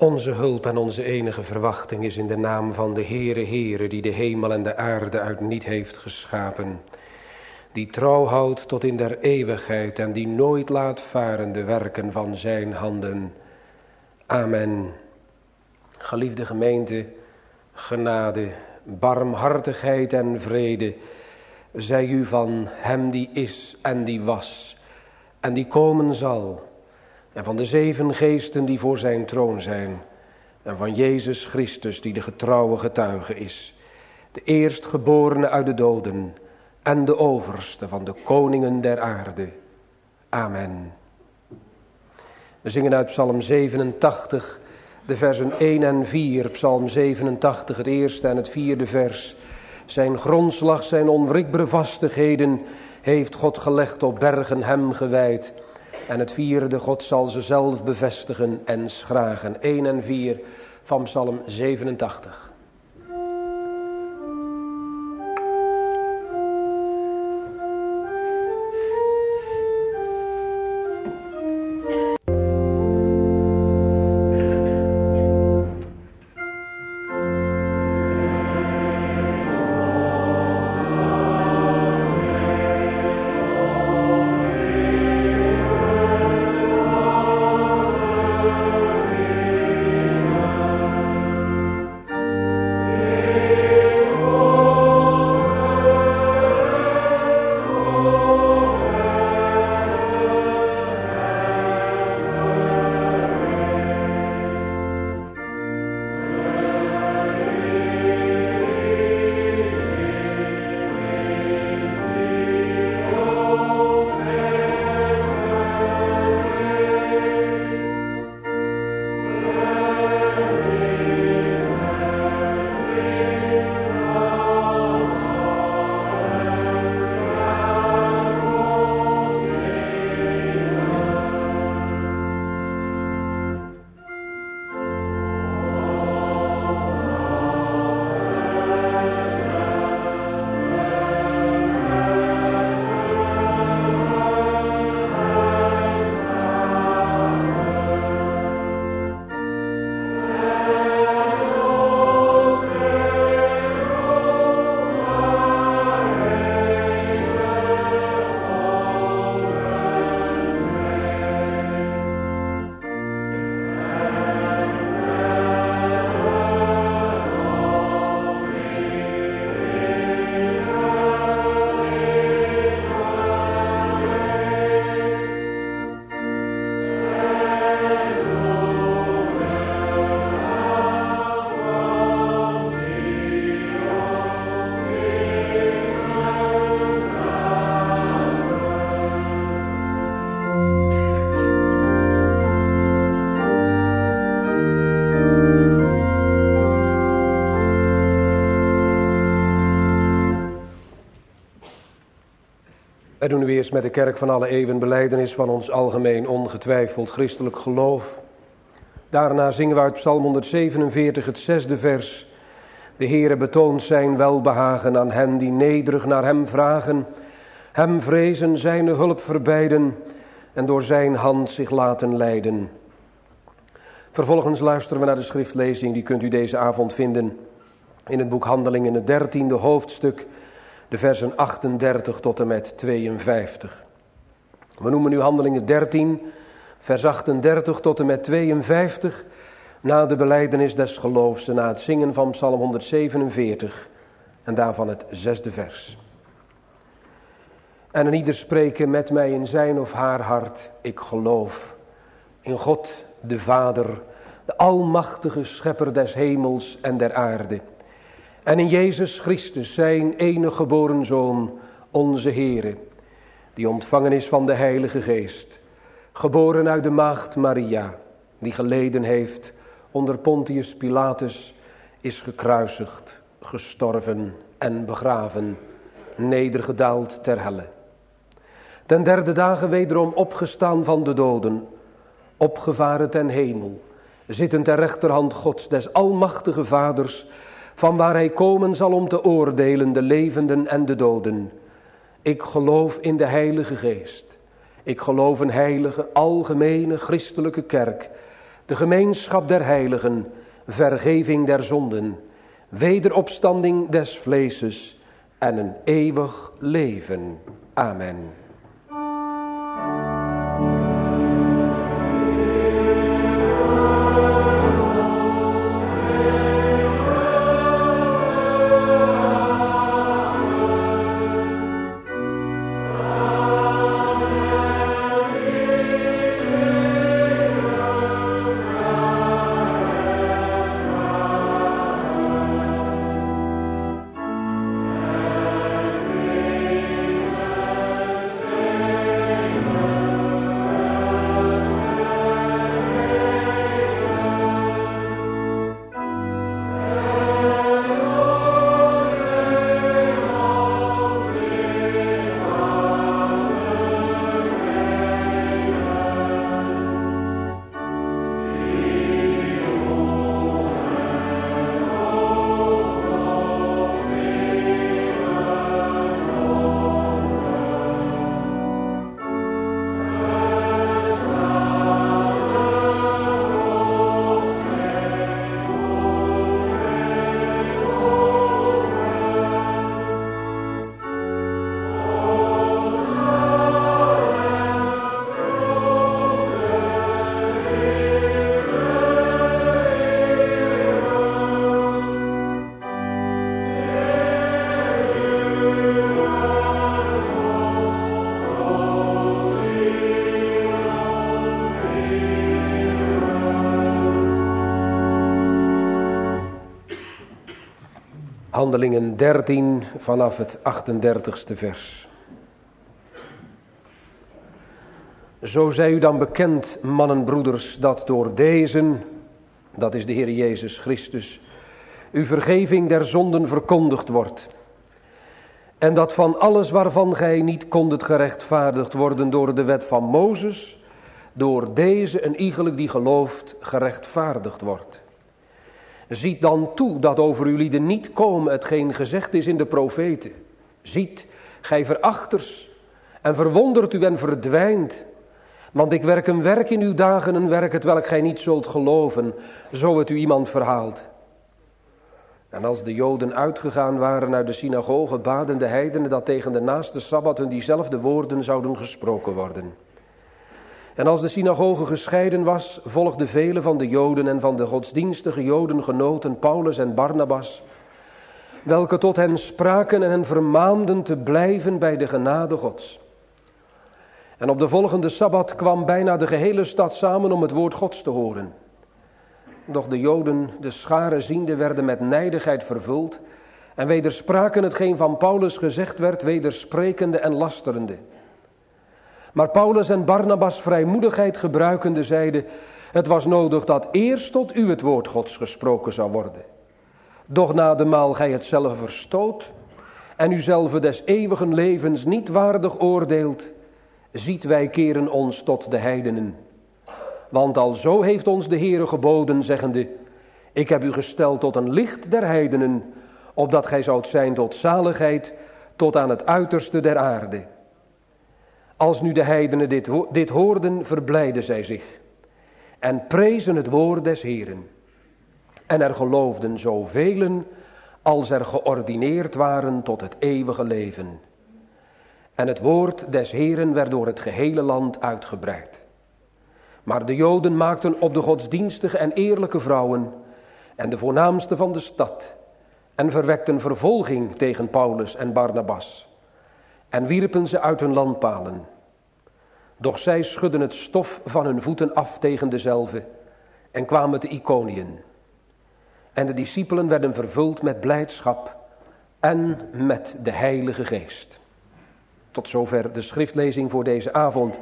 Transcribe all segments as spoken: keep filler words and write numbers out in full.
Onze hulp en onze enige verwachting is in de naam van de Heere Heere, die de hemel en de aarde uit niet heeft geschapen. Die trouw houdt tot in der eeuwigheid en die nooit laat varen de werken van zijn handen. Amen. Geliefde gemeente, genade, barmhartigheid en vrede zij u van hem die is en die was en die komen zal. En van de zeven geesten die voor zijn troon zijn. En van Jezus Christus die de getrouwe getuige is. De eerstgeborene uit de doden. En de overste van de koningen der aarde. Amen. We zingen uit Psalm zevenentachtig, de versen één en vier. Psalm zevenentachtig, het eerste en het vierde vers. Zijn grondslag, zijn onwrikbare vastigheden heeft God gelegd op bergen hem gewijd. En het vierde, God zal ze zelf bevestigen en schragen. één en vier van Psalm zevenentachtig. Wij doen nu eerst met de kerk van alle eeuwen belijdenis van ons algemeen ongetwijfeld christelijk geloof. Daarna zingen we uit Psalm honderdzevenenveertig het zesde vers. De Heere betoont zijn welbehagen aan hen die nederig naar hem vragen, hem vrezen, zijn hulp verbijden en door zijn hand zich laten leiden. Vervolgens luisteren we naar de schriftlezing, die kunt u deze avond vinden in het boek Handelingen in het dertiende hoofdstuk, de versen achtendertig tot en met tweeënvijftig. We noemen nu Handelingen dertien, vers achtendertig tot en met tweeënvijftig, na de belijdenis des geloofs en na het zingen van Psalm honderdzevenenveertig en daarvan het zesde vers. En een ieder spreken met mij in zijn of haar hart, ik geloof in God de Vader, de almachtige schepper des hemels en der aarde. En in Jezus Christus, zijn enige geboren Zoon, onze Heere, die ontvangen is van de Heilige Geest, geboren uit de maagd Maria, die geleden heeft onder Pontius Pilatus, is gekruisigd, gestorven en begraven, nedergedaald ter helle. Ten derde dagen wederom opgestaan van de doden, opgevaren ten hemel, zittend ter rechterhand Gods, des almachtige Vaders, van waar hij komen zal om te oordelen de levenden en de doden. Ik geloof in de Heilige Geest. Ik geloof een heilige, algemene, christelijke kerk, de gemeenschap der heiligen, vergeving der zonden, wederopstanding des vleeses en een eeuwig leven. Amen. Handelingen dertien vanaf het achtendertigste vers. Zo zij u dan bekend, mannen, broeders, dat door deze, dat is de Heer Jezus Christus, uw vergeving der zonden verkondigd wordt. En dat van alles waarvan gij niet kondet gerechtvaardigd worden door de wet van Mozes, door deze een iegelijk die gelooft gerechtvaardigd wordt. Ziet dan toe dat over uw lieden niet komen hetgeen gezegd is in de profeten. Ziet, gij verachters, en verwondert u en verdwijnt. Want ik werk een werk in uw dagen, een werk het welk gij niet zult geloven, zo het u iemand verhaalt. En als de Joden uitgegaan waren uit de synagoge, baden de heidenen dat tegen de naaste Sabbat hun diezelfde woorden zouden gesproken worden. En als de synagoge gescheiden was, volgden velen van de Joden en van de godsdienstige Jodengenoten Paulus en Barnabas, welke tot hen spraken en hen vermaanden te blijven bij de genade Gods. En op de volgende Sabbat kwam bijna de gehele stad samen om het woord Gods te horen. Doch de Joden, de schare ziende, werden met nijdigheid vervuld en wederspraken hetgeen van Paulus gezegd werd, wedersprekende en lasterende. Maar Paulus en Barnabas vrijmoedigheid gebruikende zeiden, het was nodig dat eerst tot u het woord Gods gesproken zou worden. Doch na de maal gij het zelf verstoot en uzelf des eeuwigen levens niet waardig oordeelt, ziet wij keren ons tot de heidenen. Want alzo heeft ons de Heere geboden, zeggende, ik heb u gesteld tot een licht der heidenen, opdat gij zoudt zijn tot zaligheid, tot aan het uiterste der aarde. Als nu de heidenen dit, ho- dit hoorden, verblijden zij zich en prezen het woord des Heeren. En er geloofden zovelen als er geordineerd waren tot het eeuwige leven. En het woord des Heeren werd door het gehele land uitgebreid. Maar de Joden maakten op de godsdienstige en eerlijke vrouwen en de voornaamste van de stad en verwekten vervolging tegen Paulus en Barnabas en wierpen ze uit hun landpalen. Doch zij schudden het stof van hun voeten af tegen dezelve en kwamen te Iconiën. En de discipelen werden vervuld met blijdschap en met de Heilige Geest. Tot zover de schriftlezing voor deze avond.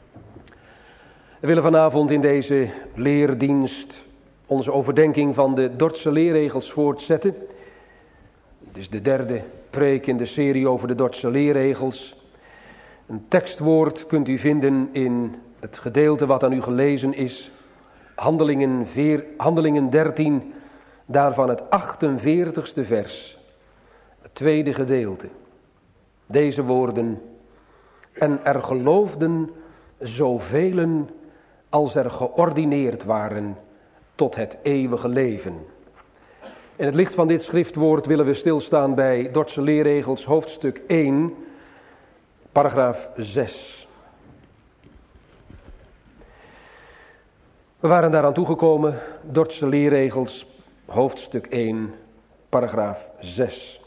We willen vanavond in deze leerdienst onze overdenking van de Dordtse leerregels voortzetten. Het is de derde preek in de serie over de Dordtse leerregels. Een tekstwoord kunt u vinden in het gedeelte wat aan u gelezen is. Handelingen, veer, Handelingen dertien, daarvan het achtenveertigste vers. Het tweede gedeelte. Deze woorden. En er geloofden zovelen als er geordineerd waren tot het eeuwige leven. In het licht van dit schriftwoord willen we stilstaan bij Dordtse leerregels hoofdstuk één, paragraaf zes. We waren daaraan toegekomen, Dordtse leerregels hoofdstuk één, paragraaf zes.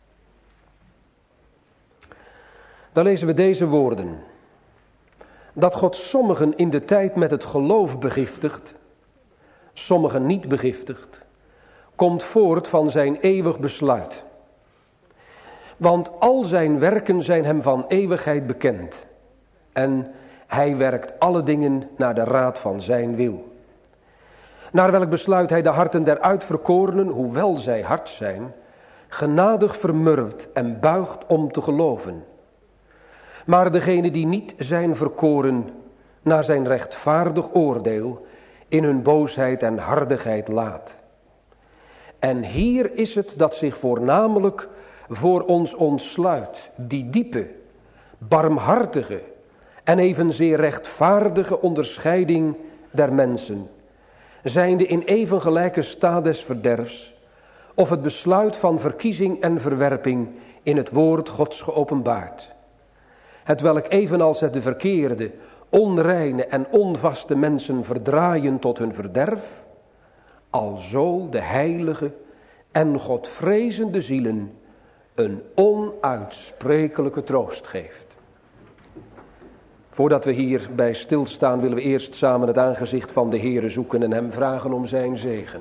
Dan lezen we deze woorden. Dat God sommigen in de tijd met het geloof begiftigt, sommigen niet begiftigt, komt voort van zijn eeuwig besluit. Want al zijn werken zijn hem van eeuwigheid bekend. En hij werkt alle dingen naar de raad van zijn wil. Naar welk besluit hij de harten der uitverkorenen, hoewel zij hard zijn, genadig vermurwt en buigt om te geloven. Maar degenen die niet zijn verkoren, naar zijn rechtvaardig oordeel, in hun boosheid en hardigheid laat. En hier is het dat zich voornamelijk voor ons ontsluit, die diepe, barmhartige en evenzeer rechtvaardige onderscheiding der mensen, zijnde in even gelijke staat des verderfs, of het besluit van verkiezing en verwerping in het woord Gods geopenbaard. Hetwelk evenals het de verkeerde, onreine en onvaste mensen verdraaien tot hun verderf, alzo de heilige en godvrezende zielen een onuitsprekelijke troost geeft. Voordat we hierbij stilstaan willen we eerst samen het aangezicht van de Heere zoeken en hem vragen om zijn zegen.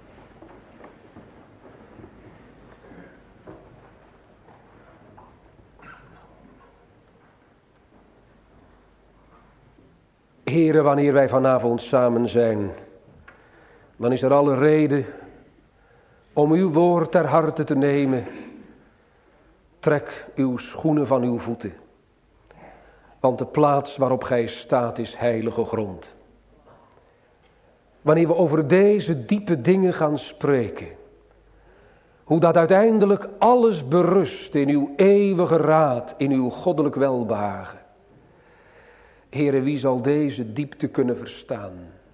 Heere, wanneer wij vanavond samen zijn, dan is er alle reden om uw woord ter harte te nemen. Trek uw schoenen van uw voeten, want de plaats waarop gij staat is heilige grond. Wanneer we over deze diepe dingen gaan spreken, hoe dat uiteindelijk alles berust in uw eeuwige raad, in uw goddelijk welbehagen. Heere, wie zal deze diepte kunnen verstaan?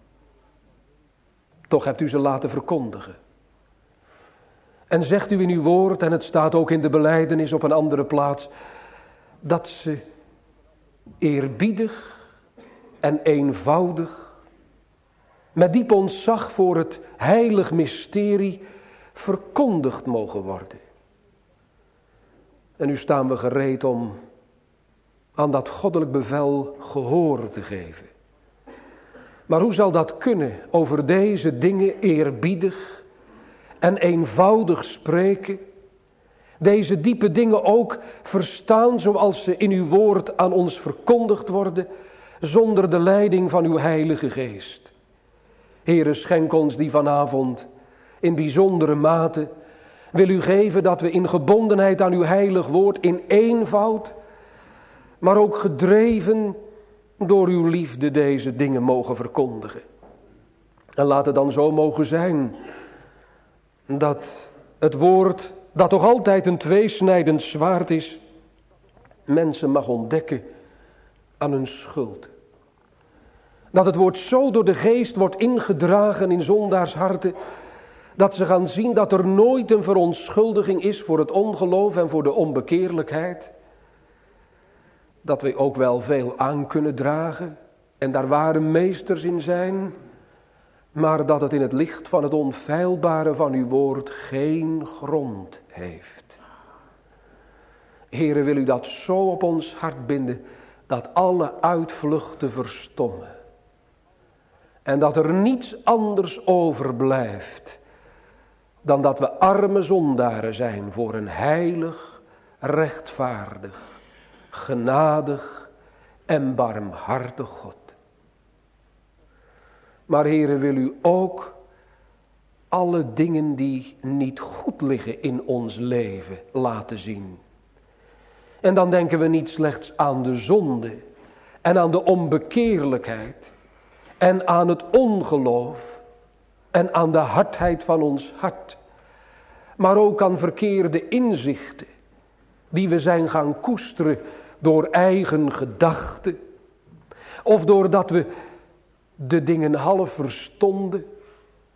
Toch hebt u ze laten verkondigen. En zegt u in uw woord, en het staat ook in de belijdenis op een andere plaats, dat ze eerbiedig en eenvoudig, met diep ontzag voor het heilig mysterie, verkondigd mogen worden. En nu staan we gereed om aan dat goddelijk bevel gehoor te geven. Maar hoe zal dat kunnen, over deze dingen eerbiedig en eenvoudig spreken, deze diepe dingen ook verstaan zoals ze in uw woord aan ons verkondigd worden, zonder de leiding van uw heilige geest? Heere, schenk ons die vanavond in bijzondere mate. Wil u geven dat we in gebondenheid aan uw heilig woord, in eenvoud, maar ook gedreven door uw liefde deze dingen mogen verkondigen. En laat het dan zo mogen zijn dat het woord, dat toch altijd een tweesnijdend zwaard is, mensen mag ontdekken aan hun schuld. Dat het woord zo door de geest wordt ingedragen in zondaars harten, dat ze gaan zien dat er nooit een verontschuldiging is voor het ongeloof en voor de onbekeerlijkheid. Dat we ook wel veel aan kunnen dragen en daar ware meesters in zijn, maar dat het in het licht van het onfeilbare van uw woord geen grond heeft. Heere, wil u dat zo op ons hart binden, dat alle uitvluchten verstommen. En dat er niets anders overblijft dan dat we arme zondaren zijn voor een heilig, rechtvaardig, genadig en barmhartig God. Maar Heere, wil u ook alle dingen die niet goed liggen in ons leven laten zien. En dan denken we niet slechts aan de zonde en aan de onbekeerlijkheid en aan het ongeloof en aan de hardheid van ons hart, maar ook aan verkeerde inzichten die we zijn gaan koesteren door eigen gedachten, of doordat we de dingen half verstonden,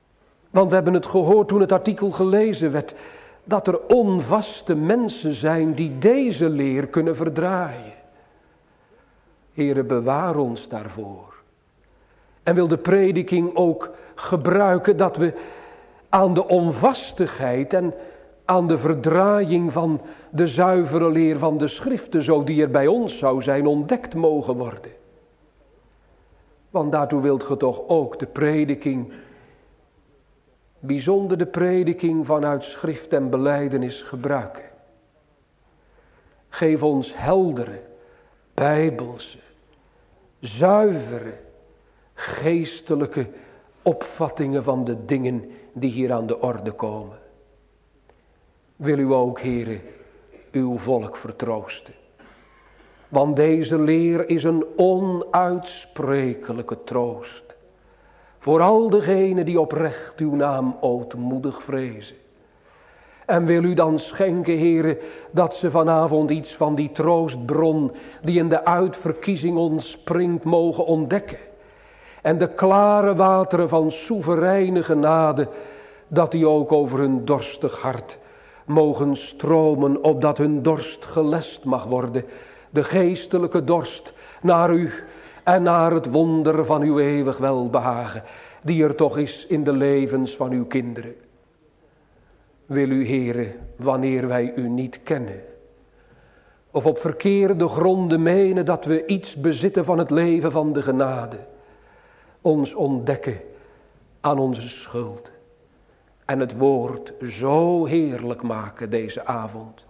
Want we hebben het gehoord toen het artikel gelezen werd, dat er onvaste mensen zijn die deze leer kunnen verdraaien. Heere, bewaar ons daarvoor. En wil de prediking ook gebruiken dat we aan de onvastigheid en aan de verdraaiing van de zuivere leer van de schriften, zo die er bij ons zou zijn, ontdekt mogen worden. Want daartoe wilt ge toch ook de prediking, bijzonder de prediking vanuit schrift en belijdenis gebruiken. Geef ons heldere, bijbelse, zuivere, geestelijke opvattingen van de dingen die hier aan de orde komen. Wil u ook, Heere, uw volk vertroosten. Want deze leer is een onuitsprekelijke troost. Voor al degenen die oprecht uw naam ootmoedig vrezen. En wil u dan schenken, Heere, dat ze vanavond iets van die troostbron die in de uitverkiezing ontspringt mogen ontdekken. En de klare wateren van soevereine genade, dat die ook over hun dorstig hart mogen stromen, opdat hun dorst gelest mag worden. De geestelijke dorst naar u en naar het wonder van uw eeuwig welbehagen, die er toch is in de levens van uw kinderen. Wil u, Heere, wanneer wij u niet kennen, of op verkeerde gronden menen dat we iets bezitten van het leven van de genade, ons ontdekken aan onze schuld en het woord zo heerlijk maken deze avond.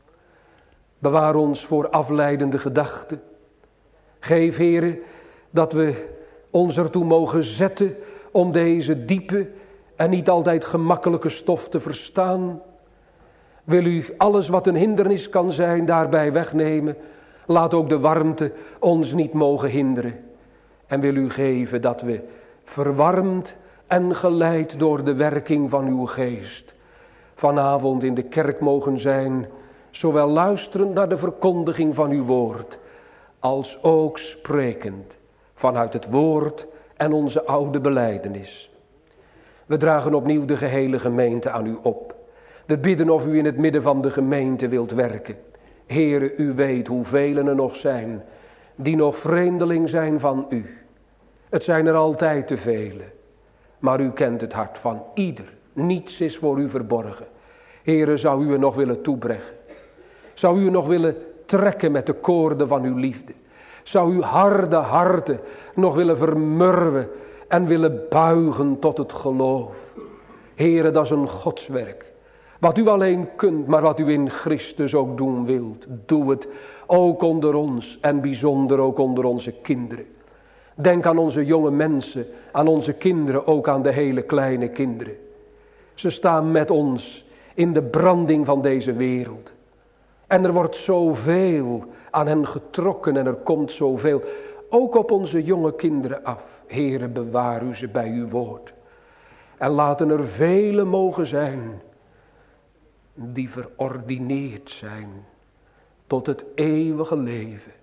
Bewaar ons voor afleidende gedachten. Geef, Heere, dat we ons ertoe mogen zetten om deze diepe en niet altijd gemakkelijke stof te verstaan. Wil u alles wat een hindernis kan zijn daarbij wegnemen. Laat ook de warmte ons niet mogen hinderen. En wil u geven dat we verwarmd en geleid door de werking van uw geest vanavond in de kerk mogen zijn, zowel luisterend naar de verkondiging van uw woord, als ook sprekend vanuit het woord en onze oude belijdenis. We dragen opnieuw de gehele gemeente aan u op. We bidden of u in het midden van de gemeente wilt werken. Heere, u weet hoeveel er nog zijn die nog vreemdeling zijn van u. Het zijn er altijd te vele, maar u kent het hart van ieder. Niets is voor u verborgen. Heere, zou u er nog willen toebrengen? Zou u nog willen trekken met de koorden van uw liefde? Zou uw harde harten nog willen vermurwen en willen buigen tot het geloof? Heere, dat is een godswerk. Wat u alleen kunt, maar wat u in Christus ook doen wilt. Doe het ook onder ons en bijzonder ook onder onze kinderen. Denk aan onze jonge mensen, aan onze kinderen, ook aan de hele kleine kinderen. Ze staan met ons in de branding van deze wereld. En er wordt zoveel aan hen getrokken en er komt zoveel, ook op onze jonge kinderen af. Heere, bewaar u ze bij uw woord. En laten er vele mogen zijn die verordineerd zijn tot het eeuwige leven.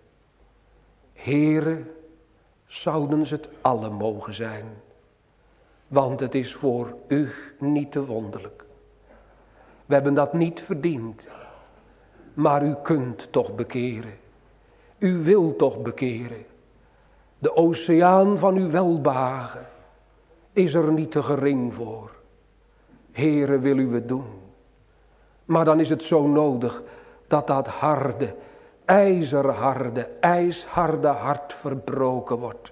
Heere, zouden ze het alle mogen zijn, want het is voor u niet te wonderlijk. We hebben dat niet verdiend, maar u kunt toch bekeren. U wilt toch bekeren. De oceaan van uw welbehagen is er niet te gering voor. Heere, wil u het doen. Maar dan is het zo nodig dat dat harde, ijzerharde, ijsharde hart verbroken wordt.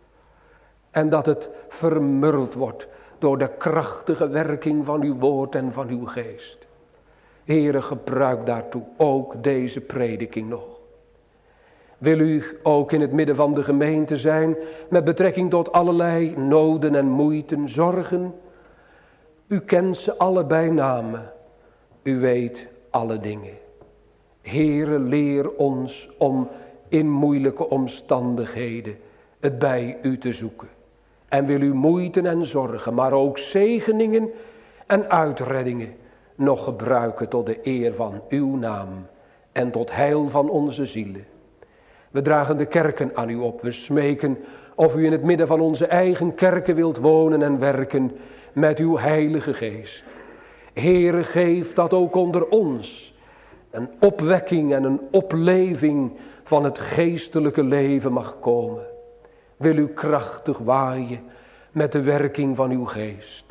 En dat het vermurwd wordt door de krachtige werking van uw woord en van uw geest. Heere, gebruik daartoe ook deze prediking nog. Wil u ook in het midden van de gemeente zijn met betrekking tot allerlei noden en moeiten, zorgen? U kent ze allebei namen. U weet alle dingen. Heere, leer ons om in moeilijke omstandigheden het bij u te zoeken. En wil u moeiten en zorgen, maar ook zegeningen en uitreddingen nog gebruiken tot de eer van uw naam en tot heil van onze zielen. We dragen de kerken aan u op. We smeken of u in het midden van onze eigen kerken wilt wonen en werken. met uw heilige geest. Heere, geef dat ook onder ons een opwekking en een opleving van het geestelijke leven mag komen. Wil u krachtig waaien met de werking van uw geest.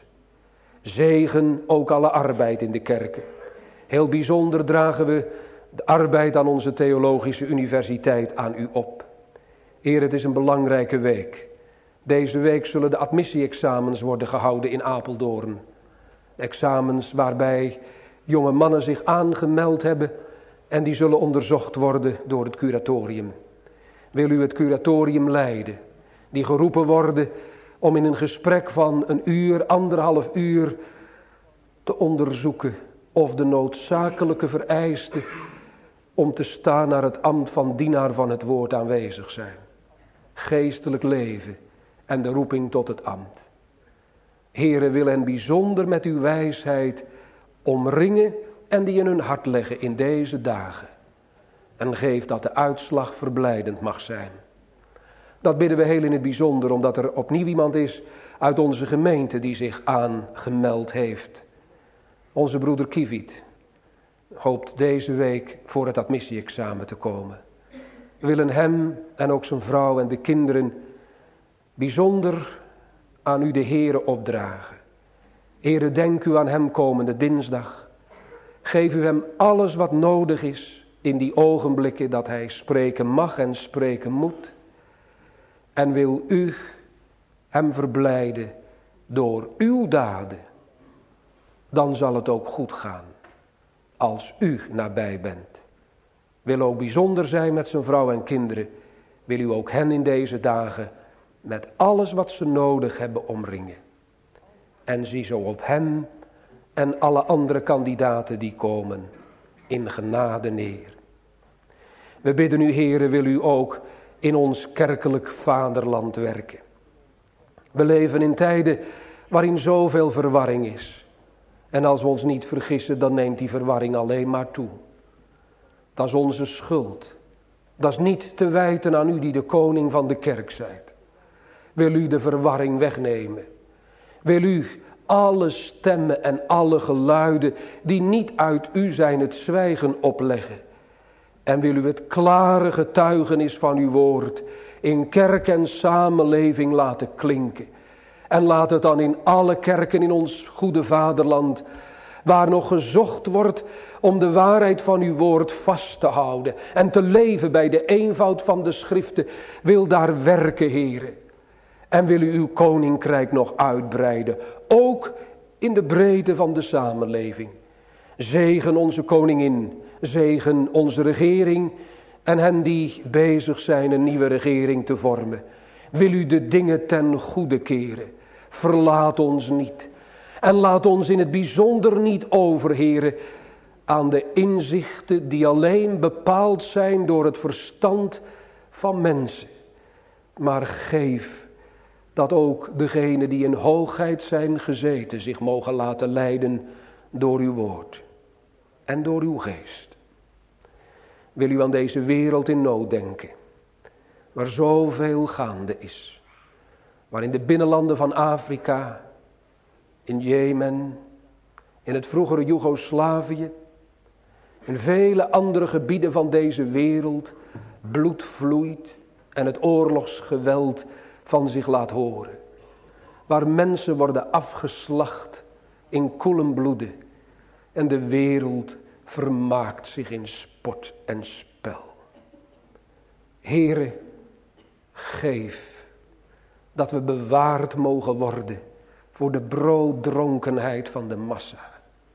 Zegen ook alle arbeid in de kerken. Heel bijzonder dragen we de arbeid aan onze theologische universiteit aan u op. Heer, het is een belangrijke week. Deze week zullen de admissie-examens worden gehouden in Apeldoorn. Examens waarbij jonge mannen zich aangemeld hebben en die zullen onderzocht worden door het curatorium. Wil u het curatorium leiden, die geroepen worden om in een gesprek van een uur, anderhalf uur te onderzoeken of de noodzakelijke vereisten om te staan naar het ambt van dienaar van het woord aanwezig zijn. Geestelijk leven en de roeping tot het ambt. Heere, wil hen bijzonder met uw wijsheid omringen en die in hun hart leggen in deze dagen. En geef dat de uitslag verblijdend mag zijn. Dat bidden we heel in het bijzonder, omdat er opnieuw iemand is uit onze gemeente die zich aangemeld heeft. Onze broeder Kiviet hoopt deze week voor het admissie-examen te komen. We willen hem en ook zijn vrouw en de kinderen bijzonder aan u de Heere opdragen. Heere, denk u aan hem komende dinsdag. Geef u hem alles wat nodig is in die ogenblikken dat hij spreken mag en spreken moet. En wil u hem verblijden door uw daden. Dan zal het ook goed gaan als u nabij bent. Wil ook bijzonder zijn met zijn vrouw en kinderen. Wil u ook hen in deze dagen met alles wat ze nodig hebben omringen. En zie zo op hem en alle andere kandidaten die komen in genade neer. We bidden u, Heere, wil u ook in ons kerkelijk vaderland werken. We leven in tijden waarin zoveel verwarring is. En als we ons niet vergissen, dan neemt die verwarring alleen maar toe. Dat is onze schuld. Dat is niet te wijten aan u die de koning van de kerk zijt. Wil u de verwarring wegnemen? Wil u alle stemmen en alle geluiden die niet uit u zijn het zwijgen opleggen? En wil u het klare getuigenis van uw woord in kerk en samenleving laten klinken? En laat het dan in alle kerken in ons goede vaderland, waar nog gezocht wordt om de waarheid van uw woord vast te houden en te leven bij de eenvoud van de schriften, wil daar werken, Heere. En wil u uw koninkrijk nog uitbreiden, ook in de breedte van de samenleving. Zegen onze koningin, zegen onze regering en hen die bezig zijn een nieuwe regering te vormen. Wil u de dingen ten goede keren. Verlaat ons niet. En laat ons in het bijzonder niet over, Heere, aan de inzichten die alleen bepaald zijn door het verstand van mensen. Maar geef dat ook degenen die in hoogheid zijn gezeten zich mogen laten leiden door uw woord en door uw geest. Wil u aan deze wereld in nood denken, waar zoveel gaande is, waar in de binnenlanden van Afrika, in Jemen, in het vroegere Joegoslavië, in vele andere gebieden van deze wereld bloed vloeit en het oorlogsgeweld van zich laat horen. Waar mensen worden afgeslacht in koelen bloede en de wereld vermaakt zich in spot en spel. Heere, geef dat we bewaard mogen worden voor de brooddronkenheid van de massa.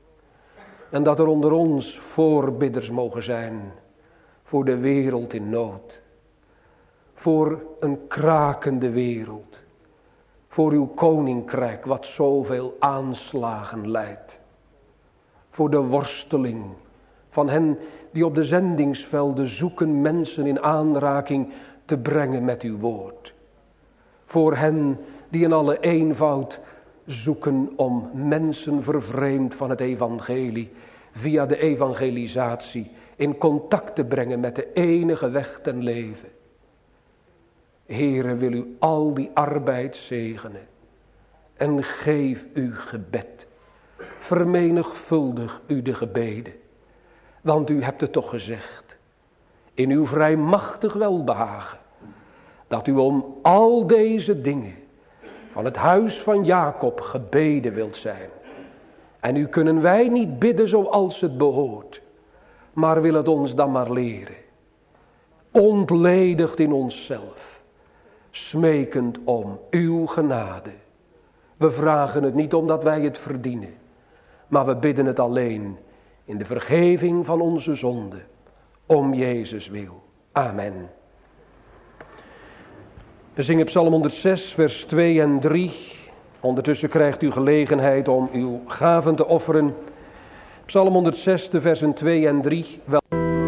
En dat er onder ons voorbidders mogen zijn voor de wereld in nood. Voor een krakende wereld. Voor uw koninkrijk wat zoveel aanslagen leidt. Voor de worsteling van hen die op de zendingsvelden zoeken mensen in aanraking te brengen met uw woord. Voor hen die in alle eenvoud zoeken om mensen vervreemd van het evangelie via de evangelisatie in contact te brengen met de enige weg ten leven. Heere, wil u al die arbeid zegenen en geef uw gebed. Vermenigvuldig u de gebeden. Want u hebt het toch gezegd, in uw vrijmachtig welbehagen, dat u om al deze dingen van het huis van Jacob gebeden wilt zijn. En nu kunnen wij niet bidden zoals het behoort, maar wil het ons dan maar leren. Ontledigd in onszelf, smekend om uw genade. We vragen het niet omdat wij het verdienen, maar we bidden het alleen in de vergeving van onze zonden, om Jezus wil. Amen. We zingen Psalm honderdzes, vers twee en drie. Ondertussen krijgt u gelegenheid om uw gaven te offeren. Psalm honderdzes, de versen twee en drie. Wel...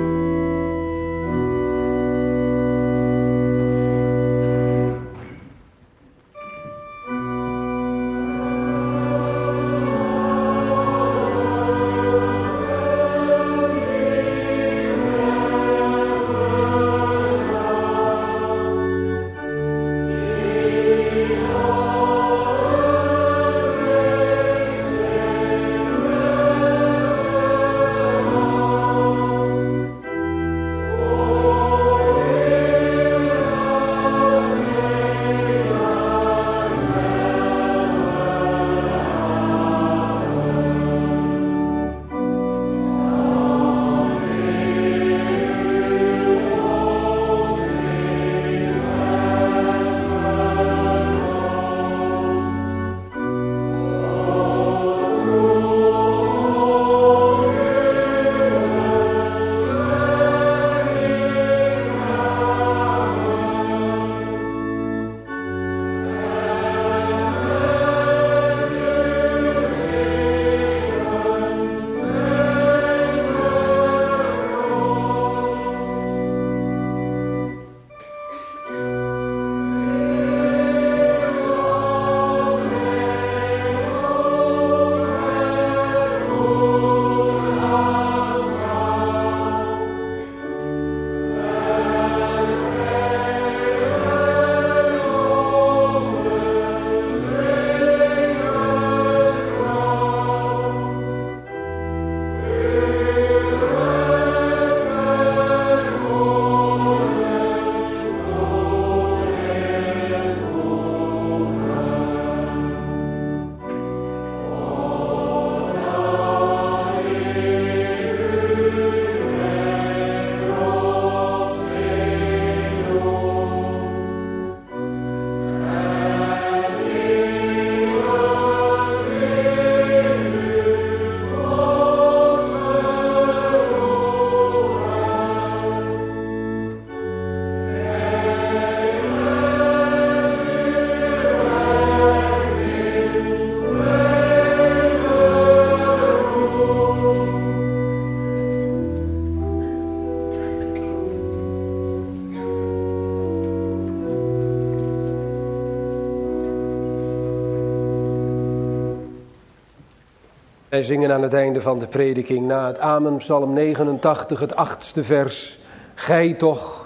Wij zingen aan het einde van de prediking na het Amen, Psalm negenentachtig, het achtste vers. Gij toch,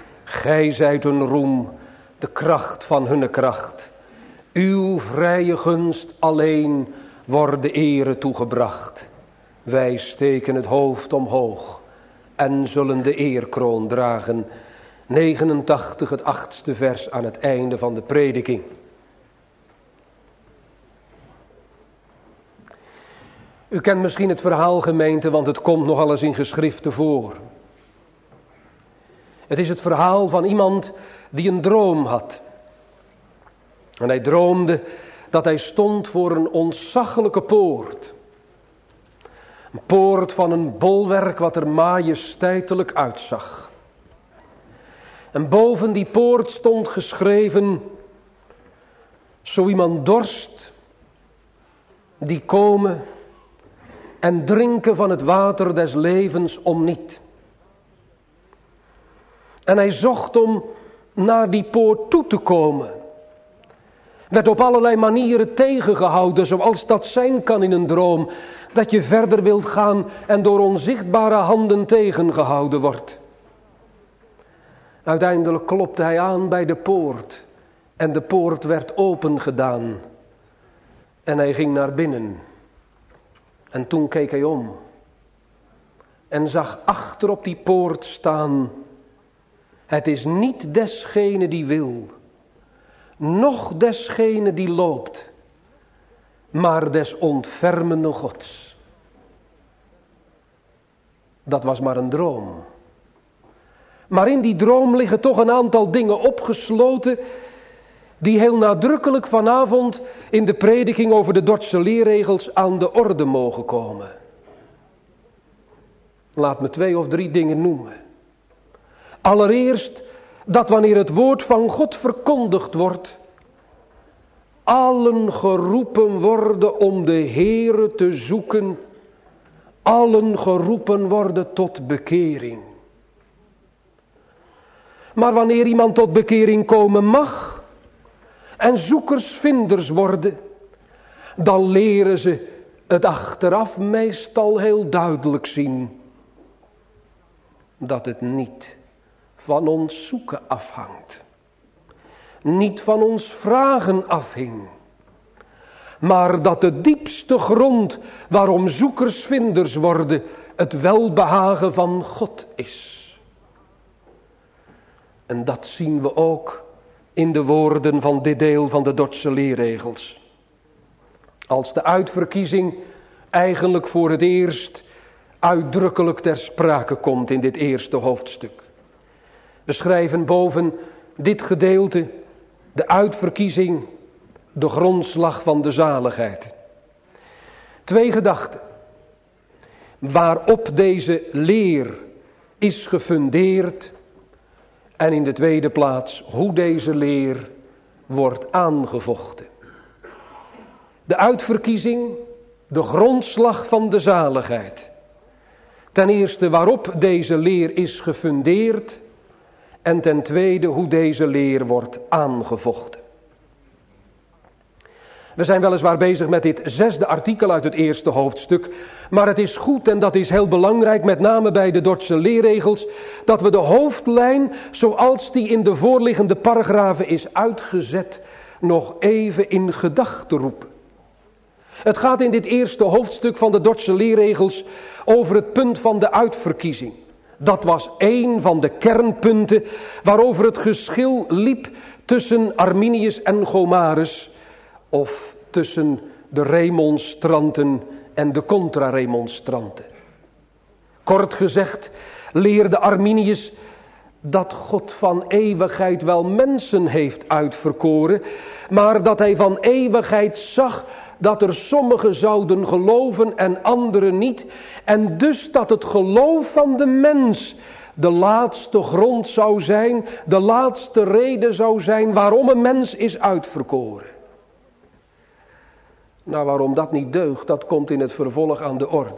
gij zijt hun roem, de kracht van hunne kracht. Uw vrije gunst alleen wordt de ere toegebracht. Wij steken het hoofd omhoog en zullen de eerkroon dragen. negenentachtig, het achtste vers aan het einde van de prediking. U kent misschien het verhaal, gemeente, want het komt nogal eens in geschriften voor. Het is het verhaal van iemand die een droom had. En hij droomde dat hij stond voor een ontzaglijke poort. Een poort van een bolwerk wat er majesteitelijk uitzag. En boven die poort stond geschreven: zo iemand dorst, die komen en drinken van het water des levens om niet. En hij zocht om naar die poort toe te komen. Werd op allerlei manieren tegengehouden, zoals dat zijn kan in een droom. Dat je verder wilt gaan en door onzichtbare handen tegengehouden wordt. Uiteindelijk klopte hij aan bij de poort en de poort werd opengedaan. En hij ging naar binnen. En toen keek hij om. En zag achter op die poort staan: het is niet desgene die wil, noch desgene die loopt, maar des ontfermende Gods. Dat was maar een droom. Maar in die droom liggen toch een aantal dingen opgesloten die heel nadrukkelijk vanavond in de prediking over de Dordtse leerregels aan de orde mogen komen. Laat me twee of drie dingen noemen. Allereerst dat wanneer het woord van God verkondigd wordt, allen geroepen worden om de Heere te zoeken, allen geroepen worden tot bekering. Maar wanneer iemand tot bekering komen mag en zoekersvinders worden, dan leren ze het achteraf meestal heel duidelijk zien dat het niet van ons zoeken afhangt. Niet van ons vragen afhing. Maar dat de diepste grond waarom zoekersvinders worden het welbehagen van God is. En dat zien we ook in de woorden van dit deel van de Dordtse leerregels. Als de uitverkiezing eigenlijk voor het eerst uitdrukkelijk ter sprake komt in dit eerste hoofdstuk. We schrijven boven dit gedeelte de uitverkiezing, de grondslag van de zaligheid. Twee gedachten. Waarop deze leer is gefundeerd. En in de tweede plaats hoe deze leer wordt aangevochten. De uitverkiezing, de grondslag van de zaligheid. Ten eerste waarop deze leer is gefundeerd. En ten tweede hoe deze leer wordt aangevochten. We zijn weliswaar bezig met dit zesde artikel uit het eerste hoofdstuk. Maar het is goed en dat is heel belangrijk, met name bij de Dordtse leerregels, dat we de hoofdlijn, zoals die in de voorliggende paragrafen is uitgezet, nog even in gedachten roepen. Het gaat in dit eerste hoofdstuk van de Dordtse leerregels over het punt van de uitverkiezing. Dat was één van de kernpunten waarover het geschil liep tussen Arminius en Gomarus, of tussen de remonstranten en de contra-remonstranten. Kort gezegd leerde Arminius dat God van eeuwigheid wel mensen heeft uitverkoren, maar dat hij van eeuwigheid zag dat er sommigen zouden geloven en anderen niet, en dus dat het geloof van de mens de laatste grond zou zijn, de laatste reden zou zijn waarom een mens is uitverkoren. Nou, waarom dat niet deugt, dat komt in het vervolg aan de orde.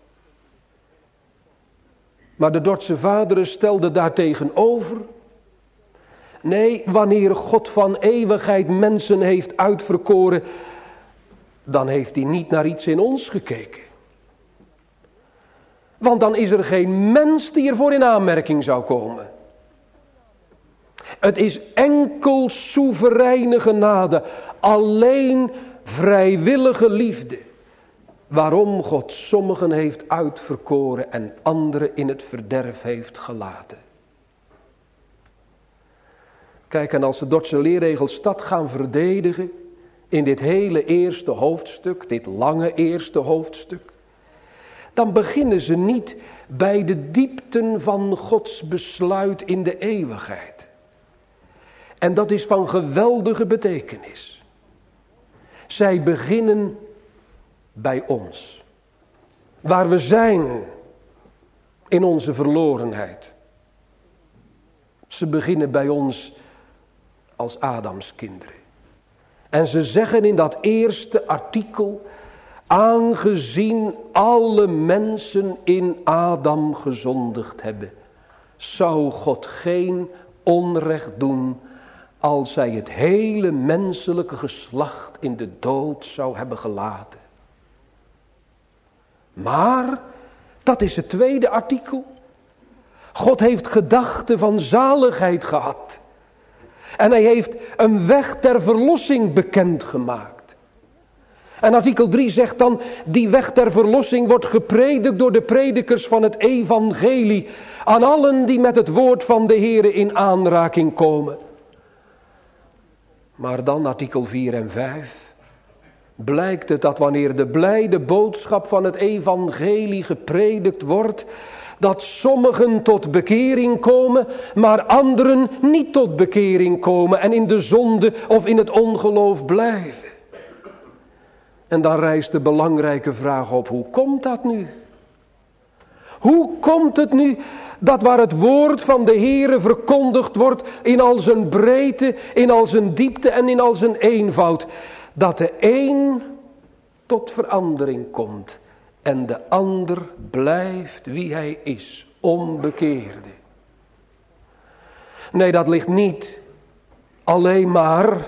Maar de Dordtse vaderen stelden daartegenover: nee, wanneer God van eeuwigheid mensen heeft uitverkoren, dan heeft hij niet naar iets in ons gekeken. Want dan is er geen mens die ervoor in aanmerking zou komen. Het is enkel soevereine genade, alleen vrijwillige liefde, waarom God sommigen heeft uitverkoren en anderen in het verderf heeft gelaten. Kijk, en als de Dordtse leerregels dat gaan verdedigen in dit hele eerste hoofdstuk, dit lange eerste hoofdstuk, dan beginnen ze niet bij de diepten van Gods besluit in de eeuwigheid. En dat is van geweldige betekenis. Zij beginnen bij ons. Waar we zijn in onze verlorenheid. Ze beginnen bij ons als Adams kinderen. En ze zeggen in dat eerste artikel: aangezien alle mensen in Adam gezondigd hebben, zou God geen onrecht doen als zij het hele menselijke geslacht in de dood zou hebben gelaten. Maar, dat is het tweede artikel. God heeft gedachten van zaligheid gehad. En hij heeft een weg ter verlossing bekendgemaakt. En artikel drie zegt dan, die weg ter verlossing wordt gepredikt door de predikers van het evangelie aan allen die met het woord van de Heere in aanraking komen. Maar dan artikel vier en vijf blijkt het dat wanneer de blijde boodschap van het evangelie gepredikt wordt, dat sommigen tot bekering komen, maar anderen niet tot bekering komen en in de zonde of in het ongeloof blijven. En dan rijst de belangrijke vraag op, hoe komt dat nu? Hoe komt het nu dat waar het woord van de Heere verkondigd wordt in al zijn breedte, in al zijn diepte en in al zijn eenvoud, dat de een tot verandering komt en de ander blijft wie hij is, onbekeerde? Nee, dat ligt niet alleen maar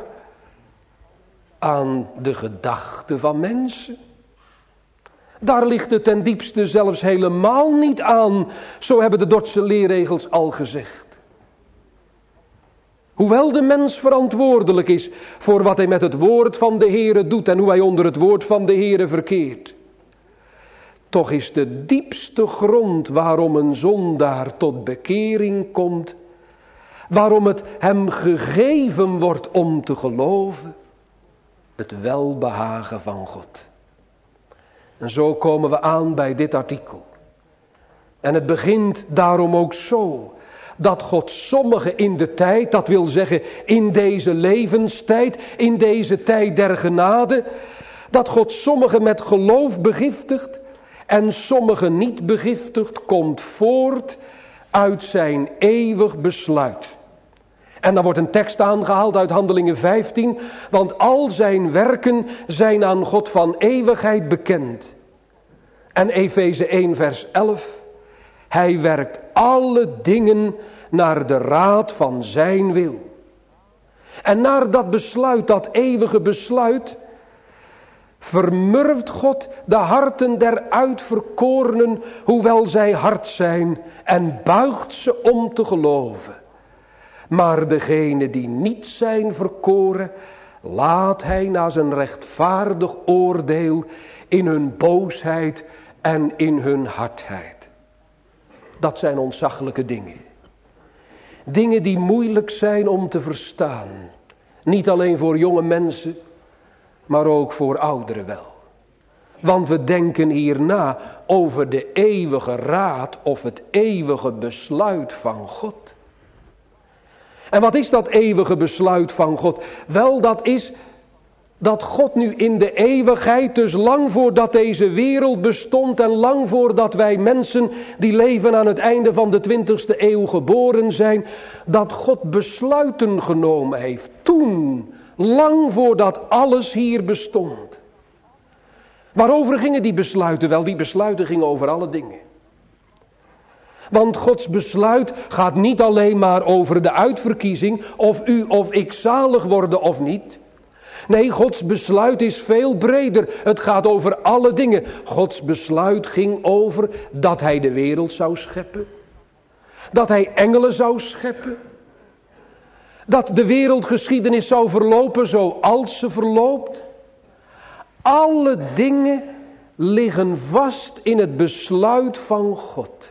aan de gedachten van mensen. Daar ligt het ten diepste zelfs helemaal niet aan, zo hebben de Dordtse leerregels al gezegd. Hoewel de mens verantwoordelijk is voor wat hij met het woord van de Heere doet en hoe hij onder het woord van de Heere verkeert, toch is de diepste grond waarom een zondaar tot bekering komt, waarom het hem gegeven wordt om te geloven, het welbehagen van God. En zo komen we aan bij dit artikel. En het begint daarom ook zo, dat God sommigen in de tijd, dat wil zeggen in deze levenstijd, in deze tijd der genade, dat God sommigen met geloof begiftigt en sommigen niet begiftigt, komt voort uit zijn eeuwig besluit. En dan wordt een tekst aangehaald uit Handelingen vijftien, want al zijn werken zijn aan God van eeuwigheid bekend. En Efeze één vers elf, hij werkt alle dingen naar de raad van zijn wil. En naar dat besluit, dat eeuwige besluit, vermurft God de harten der uitverkorenen, hoewel zij hard zijn, en buigt ze om te geloven. Maar degenen die niet zijn verkoren, laat hij na zijn rechtvaardig oordeel in hun boosheid en in hun hardheid. Dat zijn ontzaglijke dingen. Dingen die moeilijk zijn om te verstaan. Niet alleen voor jonge mensen, maar ook voor ouderen wel. Want we denken hier na over de eeuwige raad of het eeuwige besluit van God. En wat is dat eeuwige besluit van God? Wel, dat is dat God nu in de eeuwigheid, dus lang voordat deze wereld bestond en lang voordat wij mensen die leven aan het einde van de twintigste eeuw geboren zijn, dat God besluiten genomen heeft. Toen, lang voordat alles hier bestond. Waarover gingen die besluiten? Wel, die besluiten gingen over alle dingen. Want Gods besluit gaat niet alleen maar over de uitverkiezing, of u of ik zalig worden of niet. Nee, Gods besluit is veel breder. Het gaat over alle dingen. Gods besluit ging over dat hij de wereld zou scheppen. Dat hij engelen zou scheppen. Dat de wereldgeschiedenis zou verlopen zoals ze verloopt. Alle dingen liggen vast in het besluit van God.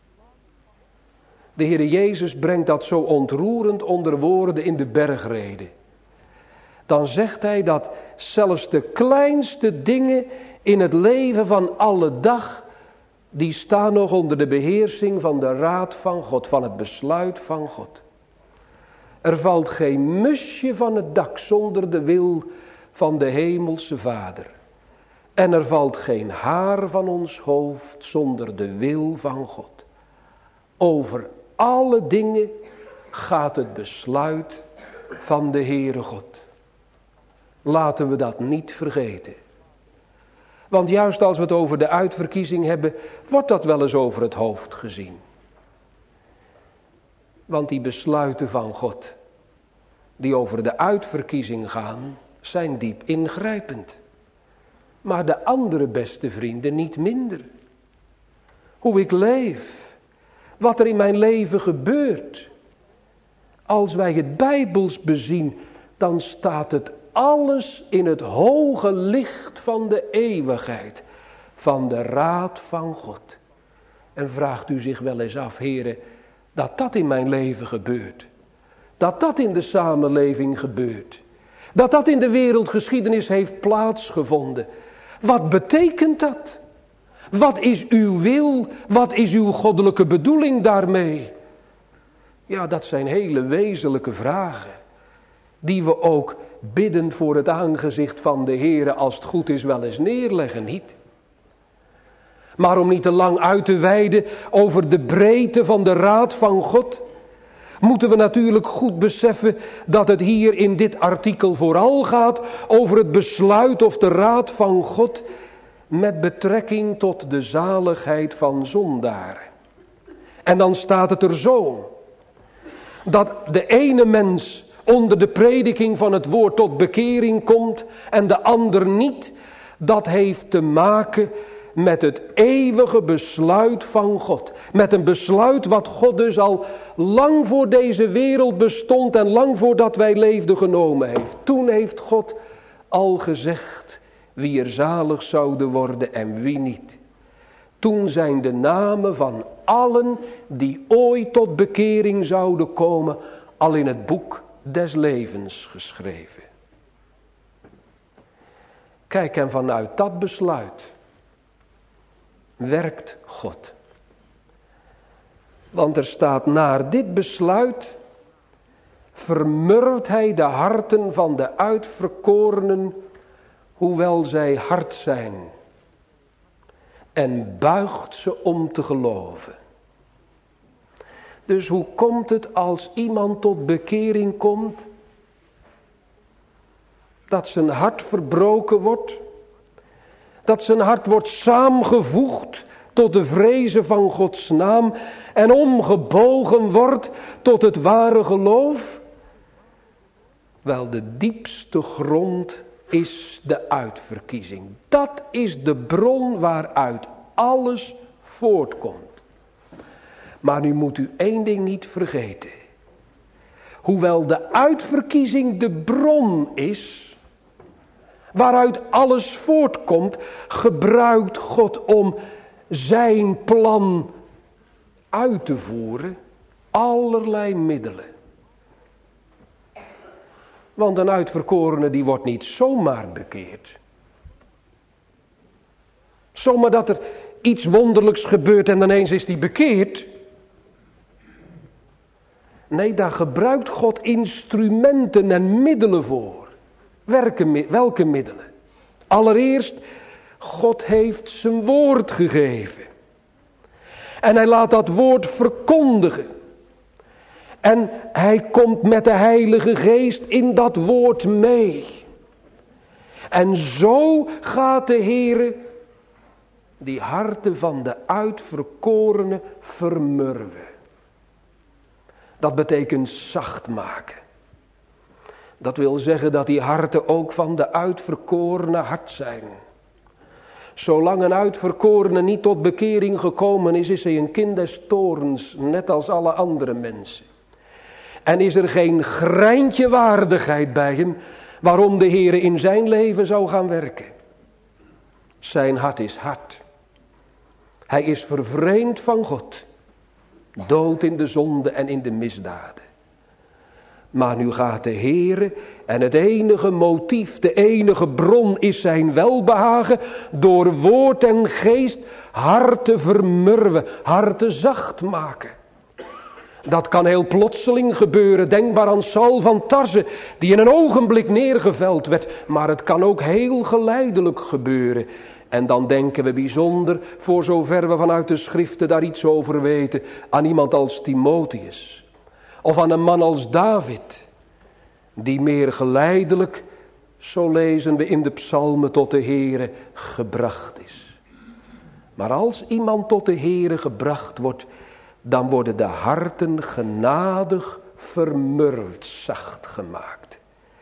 De Heer Jezus brengt dat zo ontroerend onder woorden in de bergrede. Dan zegt hij dat zelfs de kleinste dingen in het leven van alle dag, die staan nog onder de beheersing van de raad van God, van het besluit van God. Er valt geen musje van het dak zonder de wil van de hemelse Vader. En er valt geen haar van ons hoofd zonder de wil van God. Over alle dingen gaat het besluit van de Heere God. Laten we dat niet vergeten. Want juist als we het over de uitverkiezing hebben, wordt dat wel eens over het hoofd gezien. Want die besluiten van God, die over de uitverkiezing gaan, zijn diep ingrijpend. Maar de andere beste vrienden niet minder. Hoe ik leef, wat er in mijn leven gebeurt. Als wij het Bijbels bezien, dan staat het alles in het hoge licht van de eeuwigheid, van de raad van God. En vraagt u zich wel eens af, heren, dat dat in mijn leven gebeurt. Dat dat in de samenleving gebeurt. Dat dat in de wereldgeschiedenis heeft plaatsgevonden. Wat betekent dat? Wat is uw wil? Wat is uw goddelijke bedoeling daarmee? Ja, dat zijn hele wezenlijke vragen. Die we ook bidden voor het aangezicht van de Heere, als het goed is, wel eens neerleggen, niet? Maar om niet te lang uit te weiden over de breedte van de raad van God, moeten we natuurlijk goed beseffen dat het hier in dit artikel vooral gaat over het besluit of de raad van God met betrekking tot de zaligheid van zondaren. En dan staat het er zo, dat de ene mens onder de prediking van het woord tot bekering komt en de ander niet. Dat heeft te maken met het eeuwige besluit van God. Met een besluit wat God dus al lang voor deze wereld bestond en lang voordat wij leefden genomen heeft. Toen heeft God al gezegd wie er zalig zouden worden en wie niet. Toen zijn de namen van allen die ooit tot bekering zouden komen al in het boek des levens geschreven. Kijk, en vanuit dat besluit werkt God. Want er staat, naar dit besluit vermurwt hij de harten van de uitverkorenen, hoewel zij hard zijn, en buigt ze om te geloven. Dus hoe komt het als iemand tot bekering komt, dat zijn hart verbroken wordt, dat zijn hart wordt samengevoegd tot de vrezen van Gods naam en omgebogen wordt tot het ware geloof? Wel, de diepste grond is de uitverkiezing. Dat is de bron waaruit alles voortkomt. Maar nu moet u één ding niet vergeten. Hoewel de uitverkiezing de bron is, waaruit alles voortkomt, gebruikt God om zijn plan uit te voeren allerlei middelen. Want een uitverkorene die wordt niet zomaar bekeerd. Zomaar dat er iets wonderlijks gebeurt en ineens is die bekeerd. Nee, daar gebruikt God instrumenten en middelen voor. Welke middelen? Allereerst, God heeft zijn woord gegeven. En hij laat dat woord verkondigen. En hij komt met de Heilige Geest in dat woord mee. En zo gaat de Heere die harten van de uitverkorenen vermurwen. Dat betekent zacht maken. Dat wil zeggen dat die harten ook van de uitverkorenen hard zijn. Zolang een uitverkorene niet tot bekering gekomen is, is hij een kind des toorns, net als alle andere mensen. En is er geen greintje waardigheid bij hem, waarom de Heere in zijn leven zou gaan werken. Zijn hart is hard. Hij is vervreemd van God. Dood in de zonde en in de misdaden. Maar nu gaat de Heere, en het enige motief, de enige bron is zijn welbehagen, door woord en geest harten vermurwen, harten zacht maken. Dat kan heel plotseling gebeuren. Denk maar aan Saul van Tarse, die in een ogenblik neergeveld werd. Maar het kan ook heel geleidelijk gebeuren. En dan denken we bijzonder, voor zover we vanuit de schriften daar iets over weten, aan iemand als Timotheus. Of aan een man als David, die meer geleidelijk, zo lezen we in de psalmen, tot de Heere gebracht is. Maar als iemand tot de Heere gebracht wordt, dan worden de harten genadig vermurwd, zacht gemaakt.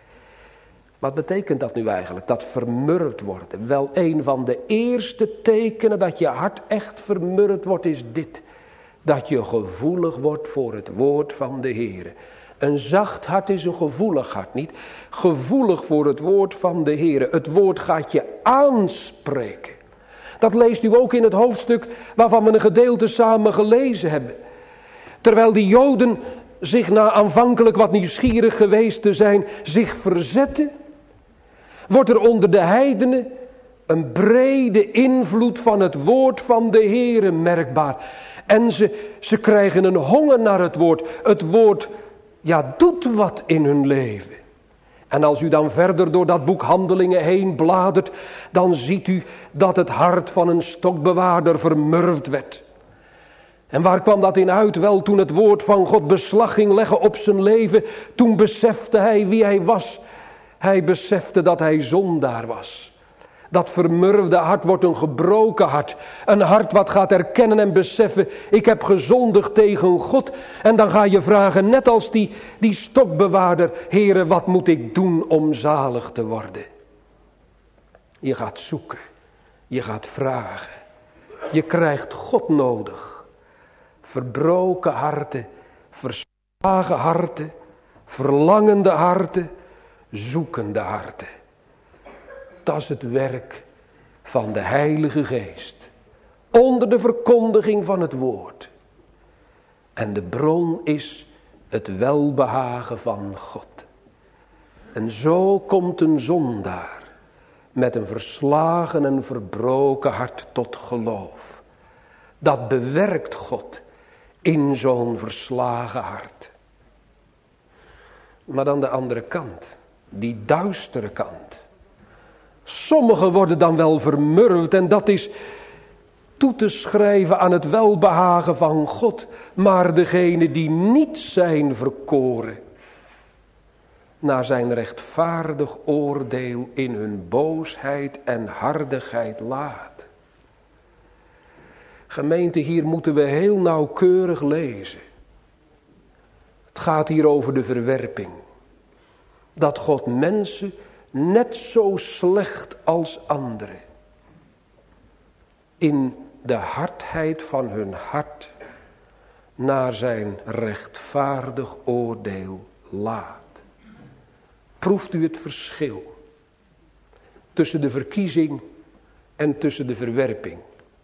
Wat betekent dat nu eigenlijk, dat vermurwd worden? Wel, een van de eerste tekenen dat je hart echt vermurwd wordt is dit. Dat je gevoelig wordt voor het woord van de Heere. Een zacht hart is een gevoelig hart, niet? Gevoelig voor het woord van de Heer. Het woord gaat je aanspreken. Dat leest u ook in het hoofdstuk waarvan we een gedeelte samen gelezen hebben. Terwijl die Joden zich na aanvankelijk wat nieuwsgierig geweest te zijn, zich verzetten, wordt er onder de heidenen een brede invloed van het woord van de Heere merkbaar. En ze, ze krijgen een honger naar het woord. Het woord, ja, doet wat in hun leven. En als u dan verder door dat boek Handelingen heen bladert, dan ziet u dat het hart van een stokbewaarder vermurwd werd. En waar kwam dat in uit? Wel, toen het woord van God beslag ging leggen op zijn leven, toen besefte hij wie hij was. Hij besefte dat hij zondaar was. Dat vermurwde hart wordt een gebroken hart. Een hart wat gaat erkennen en beseffen, ik heb gezondigd tegen God. En dan ga je vragen, net als die, die stokbewaarder, Heere, wat moet ik doen om zalig te worden? Je gaat zoeken. Je gaat vragen. Je krijgt God nodig. Verbroken harten, verslagen harten, verlangende harten, zoekende harten. Dat is het werk van de Heilige Geest. Onder de verkondiging van het woord. En de bron is het welbehagen van God. En zo komt een zondaar met een verslagen en verbroken hart tot geloof. Dat bewerkt God in zo'n verslagen hart. Maar dan de andere kant, die duistere kant. Sommigen worden dan wel vermurwd en dat is toe te schrijven aan het welbehagen van God. Maar degenen die niet zijn verkoren, naar zijn rechtvaardig oordeel in hun boosheid en hardigheid laat. Gemeente, hier moeten we heel nauwkeurig lezen. Het gaat hier over de verwerping. Dat God mensen net zo slecht als anderen in de hardheid van hun hart naar zijn rechtvaardig oordeel laat. Proeft u het verschil tussen de verkiezing en tussen de verwerping?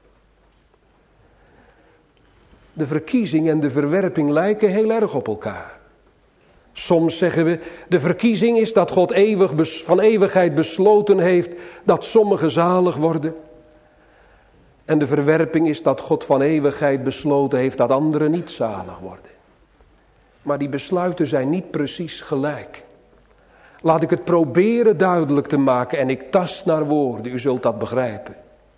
De verkiezing en de verwerping lijken heel erg op elkaar. Soms zeggen we, de verkiezing is dat God eeuwig, van eeuwigheid besloten heeft dat sommigen zalig worden. En de verwerping is dat God van eeuwigheid besloten heeft dat anderen niet zalig worden. Maar die besluiten zijn niet precies gelijk. Laat ik het proberen duidelijk te maken en ik tast naar woorden, u zult dat begrijpen.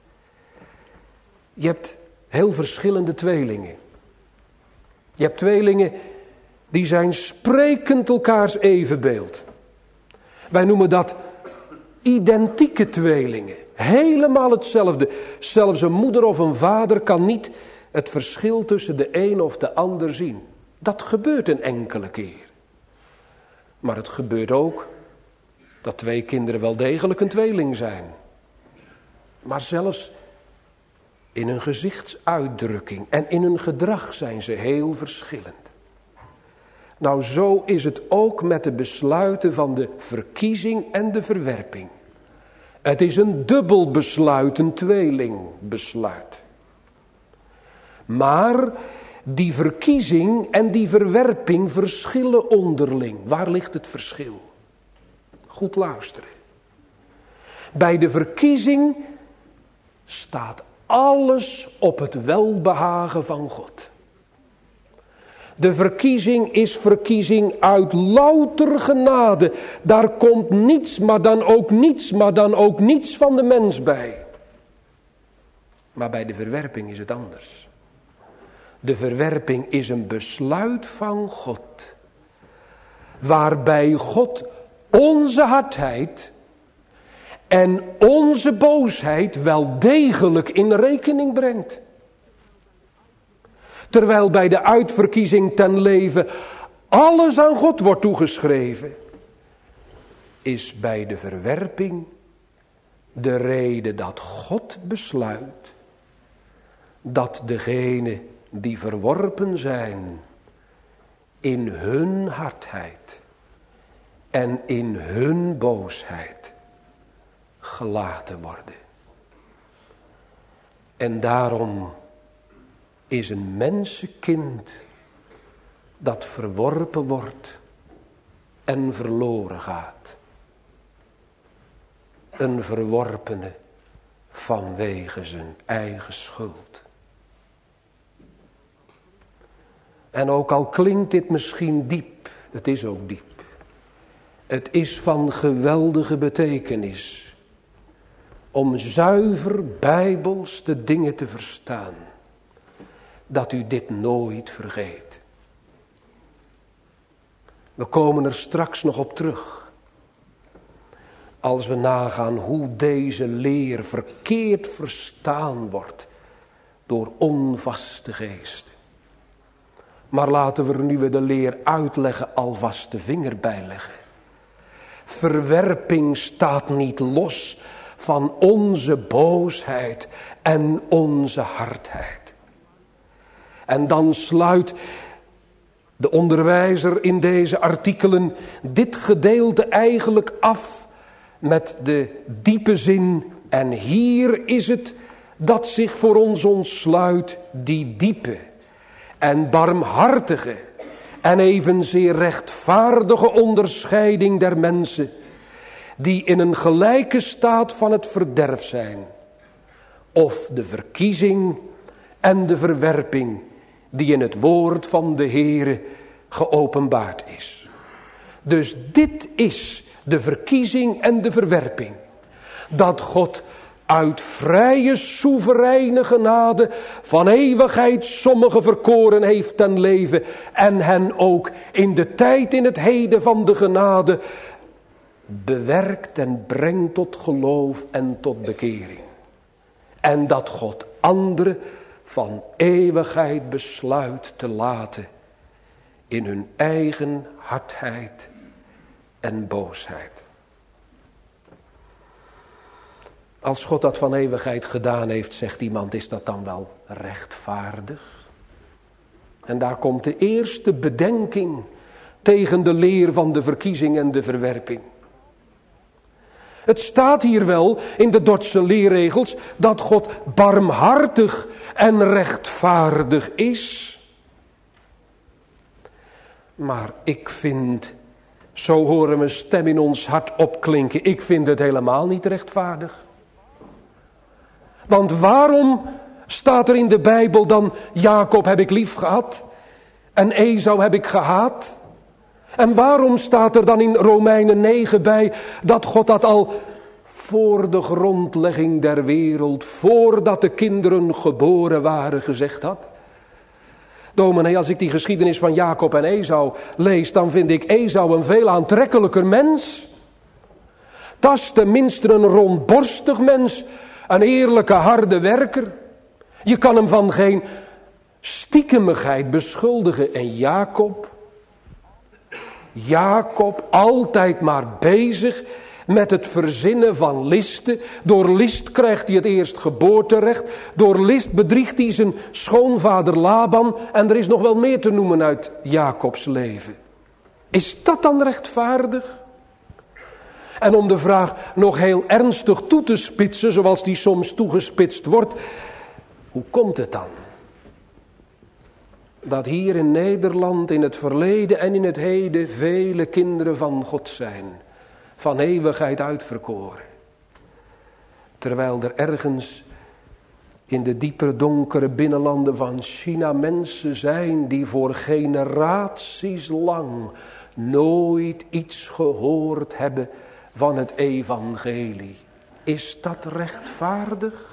Je hebt heel verschillende tweelingen. Je hebt tweelingen die zijn sprekend elkaars evenbeeld. Wij noemen dat identieke tweelingen. Helemaal hetzelfde. Zelfs een moeder of een vader kan niet het verschil tussen de een of de ander zien. Dat gebeurt een enkele keer. Maar het gebeurt ook dat twee kinderen wel degelijk een tweeling zijn. Maar zelfs in hun gezichtsuitdrukking en in hun gedrag zijn ze heel verschillend. Nou, zo is het ook met de besluiten van de verkiezing en de verwerping. Het is een dubbel besluit, een tweelingbesluit. Maar die verkiezing en die verwerping verschillen onderling. Waar ligt het verschil? Goed luisteren. Bij de verkiezing staat alles op het welbehagen van God. De verkiezing is verkiezing uit louter genade. Daar komt niets, maar dan ook niets, maar dan ook niets van de mens bij. Maar bij de verwerping is het anders. De verwerping is een besluit van God. Waarbij God onze hardheid en onze boosheid wel degelijk in rekening brengt. Terwijl bij de uitverkiezing ten leven alles aan God wordt toegeschreven, is bij de verwerping de reden dat God besluit dat degenen die verworpen zijn in hun hardheid en in hun boosheid gelaten worden. En daarom is een mensenkind dat verworpen wordt en verloren gaat. Een verworpene vanwege zijn eigen schuld. En ook al klinkt dit misschien diep, het is ook diep. Het is van geweldige betekenis om zuiver bijbels de dingen te verstaan. Dat u dit nooit vergeet. We komen er straks nog op terug. Als we nagaan hoe deze leer verkeerd verstaan wordt door onvaste geesten. Maar laten we er nu we de leer uitleggen alvast de vinger bij leggen. Verwerping staat niet los van onze boosheid en onze hardheid. En dan sluit de onderwijzer in deze artikelen dit gedeelte eigenlijk af met de diepe zin. En hier is het dat zich voor ons ontsluit die diepe en barmhartige en evenzeer rechtvaardige onderscheiding der mensen die in een gelijke staat van het verderf zijn. Of de verkiezing en de verwerping die in het woord van de Heere geopenbaard is. Dus dit is de verkiezing en de verwerping. Dat God uit vrije soevereine genade van eeuwigheid sommigen verkoren heeft ten leven. En hen ook in de tijd in het heden van de genade bewerkt en brengt tot geloof en tot bekering. En dat God anderen van eeuwigheid besluit te laten in hun eigen hardheid en boosheid. Als God dat van eeuwigheid gedaan heeft, zegt iemand, is dat dan wel rechtvaardig? En daar komt de eerste bedenking tegen de leer van de verkiezing en de verwerping. Het staat hier wel in de Dordtse leerregels dat God barmhartig en rechtvaardig is. Maar ik vind, zo horen we een stem in ons hart opklinken, ik vind het helemaal niet rechtvaardig. Want waarom staat er in de Bijbel dan Jacob heb ik lief gehad en Esau heb ik gehaat? En waarom staat er dan in Romeinen negen bij dat God dat al voor de grondlegging der wereld, voordat de kinderen geboren waren, gezegd had? Dominee, als ik die geschiedenis van Jacob en Esau lees, dan vind ik Esau een veel aantrekkelijker mens. Dat is tenminste een rondborstig mens, een eerlijke harde werker. Je kan hem van geen stiekemigheid beschuldigen. En Jacob, Jacob altijd maar bezig met het verzinnen van listen. Door list krijgt hij het eerst geboorterecht. Door list bedriegt hij zijn schoonvader Laban. En er is nog wel meer te noemen uit Jacobs leven. Is dat dan rechtvaardig? En om de vraag nog heel ernstig toe te spitsen, zoals die soms toegespitst wordt. Hoe komt het dan dat hier in Nederland in het verleden en in het heden vele kinderen van God zijn, van eeuwigheid uitverkoren, terwijl er ergens in de diepe donkere binnenlanden van China mensen zijn die voor generaties lang nooit iets gehoord hebben van het evangelie. Is dat rechtvaardig?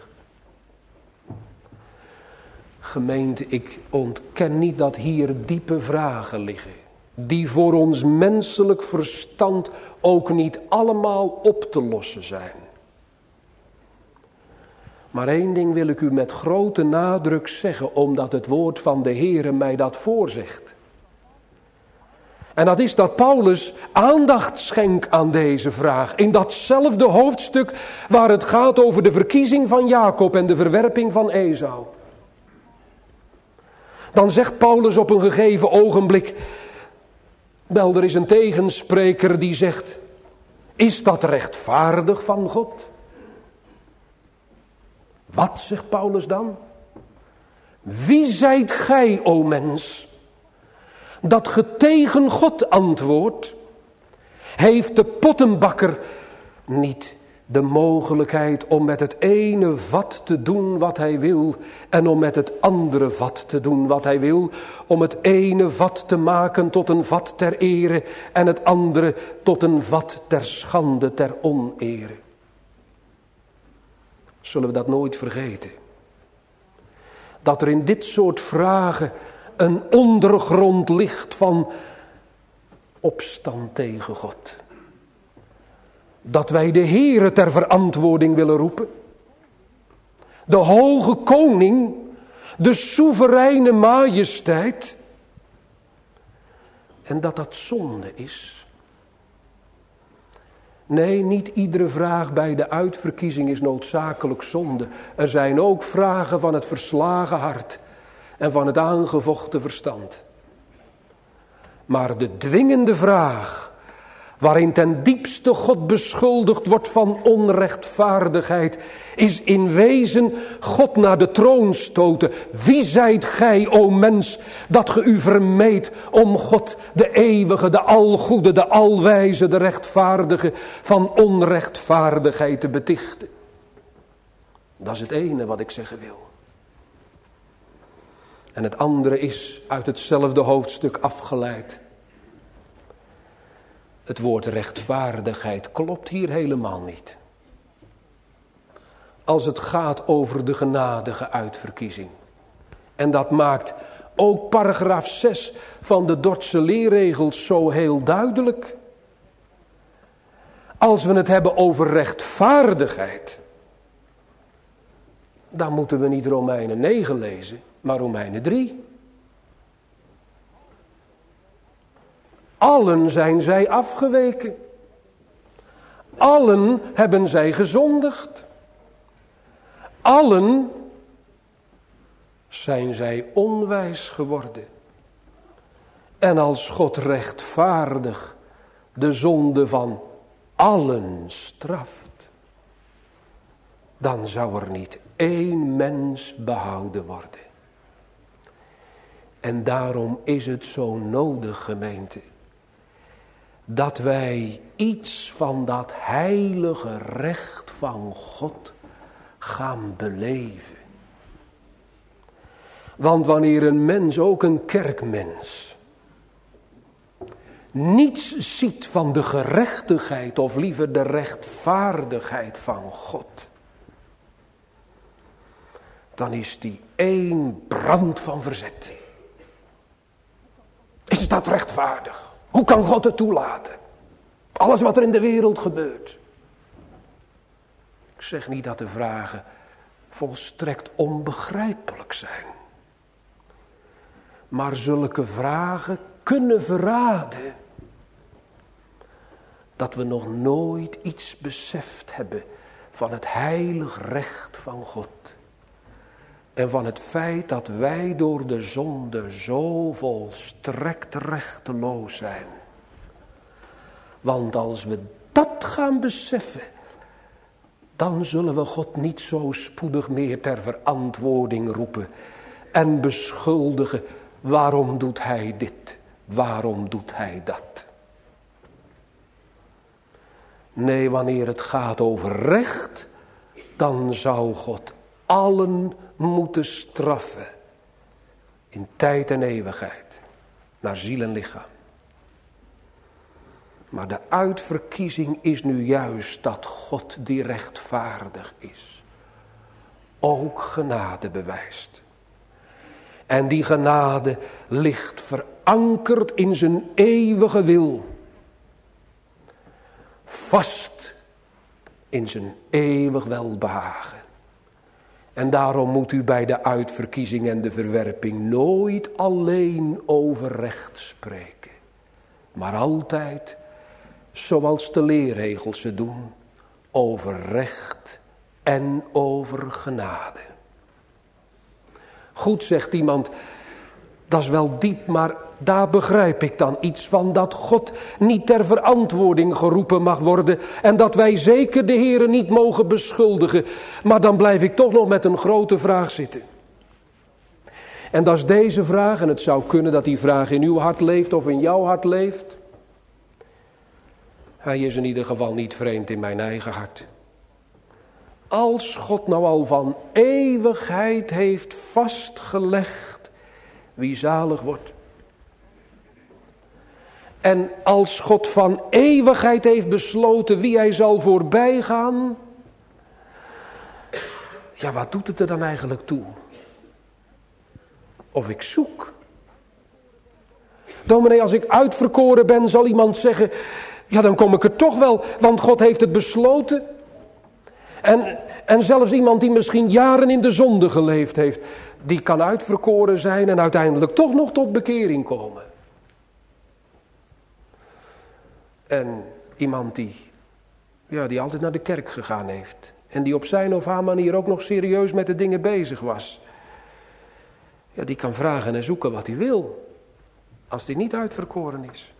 Gemeente, ik ontken niet dat hier diepe vragen liggen, die voor ons menselijk verstand ook niet allemaal op te lossen zijn. Maar één ding wil ik u met grote nadruk zeggen, omdat het woord van de Heere mij dat voorzegt. En dat is dat Paulus aandacht schenkt aan deze vraag. In datzelfde hoofdstuk waar het gaat over de verkiezing van Jacob en de verwerping van Esau. Dan zegt Paulus op een gegeven ogenblik Wel, er is een tegenspreker die zegt, is dat rechtvaardig van God? Wat, zegt Paulus dan? Wie zijt gij, o mens, dat ge tegen God antwoordt? Heeft de pottenbakker niet de mogelijkheid om met het ene vat te doen wat hij wil en om met het andere vat te doen wat hij wil, om het ene vat te maken tot een vat ter ere en het andere tot een vat ter schande, ter onere? Zullen we dat nooit vergeten? Dat er in dit soort vragen een ondergrond ligt van opstand tegen God. Dat wij de Heere ter verantwoording willen roepen. De hoge koning, de soevereine majesteit. En dat dat zonde is. Nee, niet iedere vraag bij de uitverkiezing is noodzakelijk zonde. Er zijn ook vragen van het verslagen hart en van het aangevochten verstand. Maar de dwingende vraag, waarin ten diepste God beschuldigd wordt van onrechtvaardigheid, is in wezen God naar de troon stoten. Wie zijt gij, o mens, dat ge u vermeet om God, de eeuwige, de algoede, de alwijze, de rechtvaardige, van onrechtvaardigheid te betichten? Dat is het ene wat ik zeggen wil. En het andere is uit hetzelfde hoofdstuk afgeleid. Het woord rechtvaardigheid klopt hier helemaal niet. Als het gaat over de genadige uitverkiezing. En dat maakt ook paragraaf zes van de Dordtse leerregels zo heel duidelijk. Als we het hebben over rechtvaardigheid, dan moeten we niet Romeinen negen lezen, maar Romeinen drie. Allen zijn zij afgeweken. Allen hebben zij gezondigd. Allen zijn zij onwijs geworden. En als God rechtvaardig de zonde van allen straft, dan zou er niet één mens behouden worden. En daarom is het zo nodig, gemeente, dat wij iets van dat heilige recht van God gaan beleven. Want wanneer een mens, ook een kerkmens, niets ziet van de gerechtigheid of liever de rechtvaardigheid van God, dan is die één brand van verzet. Is dat rechtvaardig? Hoe kan God het toelaten? Alles wat er in de wereld gebeurt. Ik zeg niet dat de vragen volstrekt onbegrijpelijk zijn. Maar zulke vragen kunnen verraden dat we nog nooit iets beseft hebben van het heilig recht van God. En van het feit dat wij door de zonde zo volstrekt rechteloos zijn. Want als we dat gaan beseffen, dan zullen we God niet zo spoedig meer ter verantwoording roepen en beschuldigen. Waarom doet hij dit? Waarom doet hij dat? Nee, wanneer het gaat over recht, dan zou God allen moeten straffen. In tijd en eeuwigheid. Naar ziel en lichaam. Maar de uitverkiezing is nu juist dat God die rechtvaardig is. Ook genade bewijst. En die genade ligt verankerd in zijn eeuwige wil. Vast in zijn eeuwig welbehagen. En daarom moet u bij de uitverkiezing en de verwerping nooit alleen over recht spreken. Maar altijd, zoals de leerregels ze doen, over recht en over genade. Goed, zegt iemand, Dat is wel diep, maar daar begrijp ik dan iets van. Dat God niet ter verantwoording geroepen mag worden. En dat wij zeker de Heere niet mogen beschuldigen. Maar dan blijf ik toch nog met een grote vraag zitten. En dat is deze vraag. En het zou kunnen dat die vraag in uw hart leeft of in jouw hart leeft. Hij is in ieder geval niet vreemd in mijn eigen hart. Als God nou al van eeuwigheid heeft vastgelegd wie zalig wordt. En als God van eeuwigheid heeft besloten wie hij zal voorbij gaan. Ja, wat doet het er dan eigenlijk toe? Of ik zoek. Dominee, als ik uitverkoren ben, zal iemand zeggen, ja, dan kom ik er toch wel, want God heeft het besloten. En, en zelfs iemand die misschien jaren in de zonde geleefd heeft, die kan uitverkoren zijn en uiteindelijk toch nog tot bekering komen. En iemand die, ja, die altijd naar de kerk gegaan heeft. En die op zijn of haar manier ook nog serieus met de dingen bezig was. Ja, die kan vragen en zoeken wat hij wil. Als die niet uitverkoren is.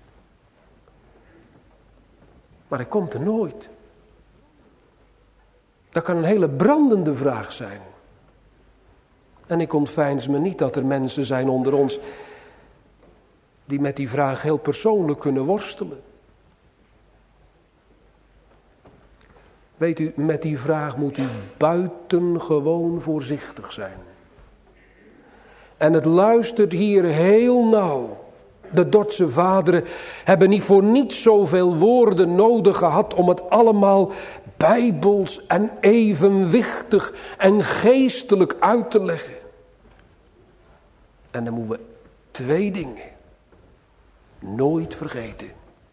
Maar hij komt er nooit. Dat kan een hele brandende vraag zijn. En ik ontveins me niet dat er mensen zijn onder ons die met die vraag heel persoonlijk kunnen worstelen. Weet u, met die vraag moet u buitengewoon voorzichtig zijn. En het luistert hier heel nauw. De Dordtse vaderen hebben niet voor niets zoveel woorden nodig gehad om het allemaal bijbels en evenwichtig en geestelijk uit te leggen. En dan moeten we twee dingen nooit vergeten.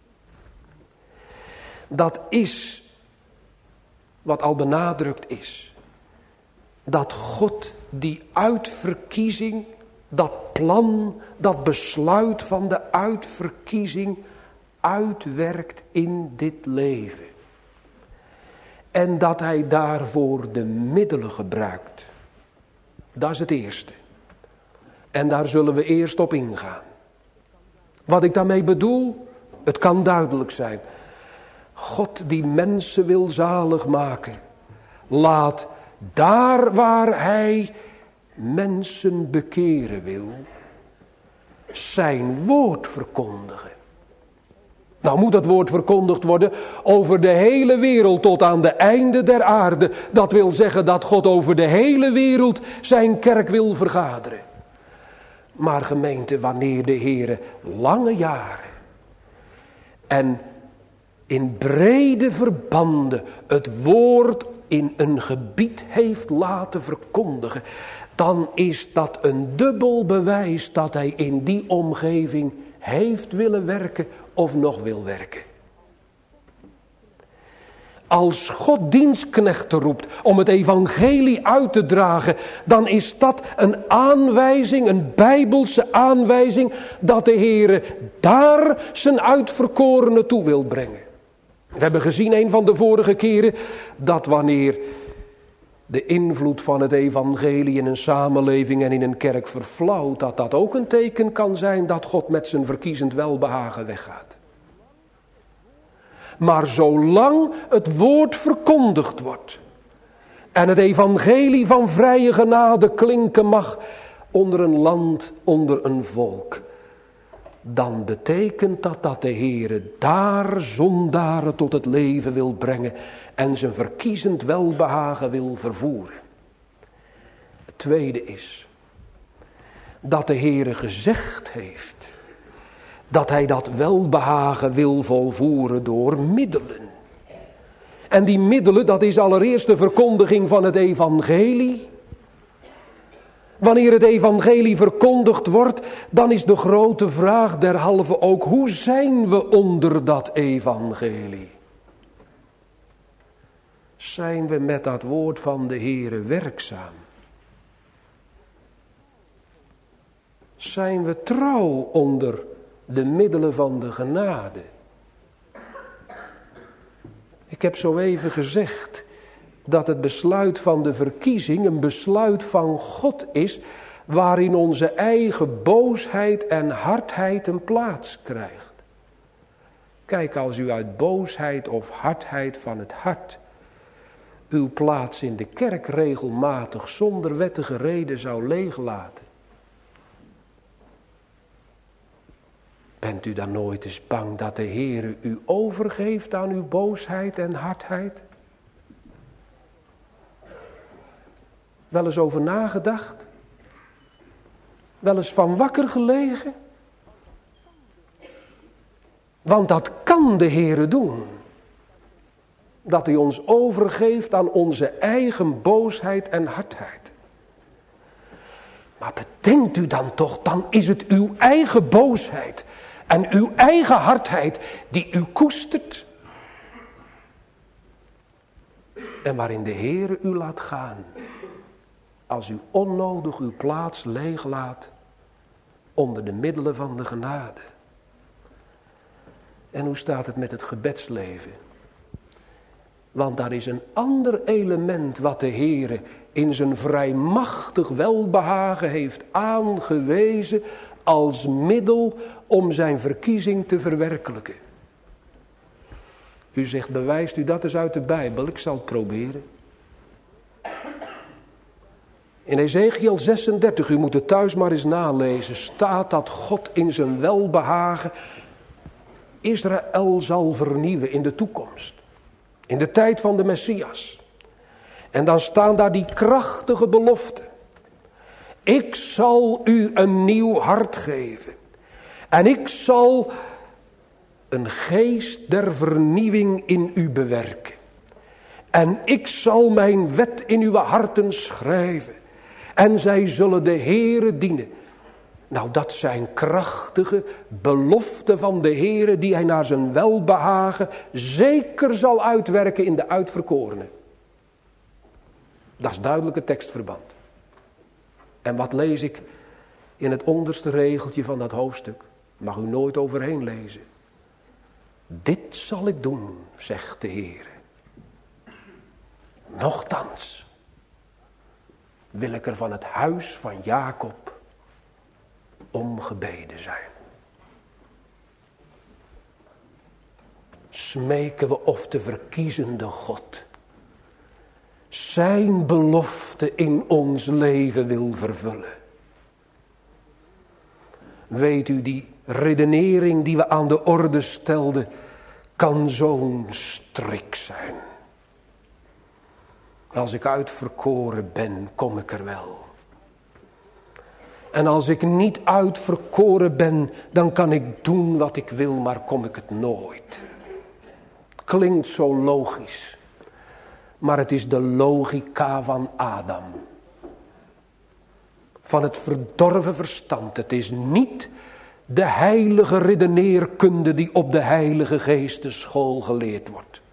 Dat is wat al benadrukt is. Dat God die uitverkiezing, dat plan, dat besluit van de uitverkiezing uitwerkt in dit leven. En dat hij daarvoor de middelen gebruikt. Dat is het eerste. En daar zullen we eerst op ingaan. Wat ik daarmee bedoel, het kan duidelijk zijn. God die mensen wil zalig maken, laat daar waar hij mensen bekeren wil, zijn woord verkondigen. Nou moet dat woord verkondigd worden over de hele wereld tot aan de einde der aarde. Dat wil zeggen dat God over de hele wereld zijn kerk wil vergaderen. Maar gemeente, wanneer de Heere lange jaren en in brede verbanden het woord in een gebied heeft laten verkondigen, dan is dat een dubbel bewijs dat hij in die omgeving heeft willen werken of nog wil werken. Als God dienstknechten roept om het evangelie uit te dragen, dan is dat een aanwijzing, een bijbelse aanwijzing, dat de Heere daar zijn uitverkorenen toe wil brengen. We hebben gezien een van de vorige keren dat wanneer de invloed van het evangelie in een samenleving en in een kerk verflauwt, dat dat ook een teken kan zijn dat God met zijn verkiezend welbehagen weggaat. Maar zolang het woord verkondigd wordt en het evangelie van vrije genade klinken mag onder een land, onder een volk, dan betekent dat dat de Heere daar zondaren tot het leven wil brengen en zijn verkiezend welbehagen wil vervoeren. Het tweede is dat de Heere gezegd heeft dat hij dat welbehagen wil volvoeren door middelen. En die middelen, dat is allereerst de verkondiging van het evangelie. Wanneer het evangelie verkondigd wordt, dan is de grote vraag derhalve ook, hoe zijn we onder dat evangelie? Zijn we met dat woord van de Heere werkzaam? Zijn we trouw onder de middelen van de genade? Ik heb zo even gezegd dat het besluit van de verkiezing een besluit van God is, waarin onze eigen boosheid en hardheid een plaats krijgt. Kijk, als u uit boosheid of hardheid van het hart uw plaats in de kerk regelmatig zonder wettige reden zou leeglaten. Bent u dan nooit eens bang dat de Heere u overgeeft aan uw boosheid en hardheid? Wel eens over nagedacht? Wel eens van wakker gelegen? Want dat kan de Heere doen. Dat hij ons overgeeft aan onze eigen boosheid en hardheid. Maar bedenkt u dan toch, dan is het uw eigen boosheid en uw eigen hardheid die u koestert. En waarin de Heere u laat gaan. Als u onnodig uw plaats leeglaat onder de middelen van de genade. En hoe staat het met het gebedsleven? Want daar is een ander element wat de Heere in zijn vrijmachtig welbehagen heeft aangewezen als middel om zijn verkiezing te verwerkelijken. U zegt, bewijst u dat eens uit de Bijbel? Ik zal het proberen. In Ezekiel zesendertig, u moet het thuis maar eens nalezen, staat dat God in zijn welbehagen Israël zal vernieuwen in de toekomst. In de tijd van de Messias. En dan staan daar die krachtige beloften. Ik zal u een nieuw hart geven. En ik zal een geest der vernieuwing in u bewerken. En ik zal mijn wet in uw harten schrijven. En zij zullen de Heere dienen. Nou, dat zijn krachtige beloften van de Heere die hij naar zijn welbehagen zeker zal uitwerken in de uitverkorenen. Dat is duidelijke tekstverband. En wat lees ik in het onderste regeltje van dat hoofdstuk? Mag u nooit overheen lezen. Dit zal ik doen, zegt de Heere. Nochtans wil ik er van het huis van Jacob omgebeden zijn. Smeken we of de verkiezende God zijn belofte in ons leven wil vervullen. Weet u, die redenering die we aan de orde stelden, kan zo'n strik zijn. Als ik uitverkoren ben, kom ik er wel. En als ik niet uitverkoren ben, dan kan ik doen wat ik wil, maar kom ik het nooit. Klinkt zo logisch. Maar het is de logica van Adam. Van het verdorven verstand. Het is niet de heilige redeneerkunde die op de Heilige Geestenschool geleerd wordt.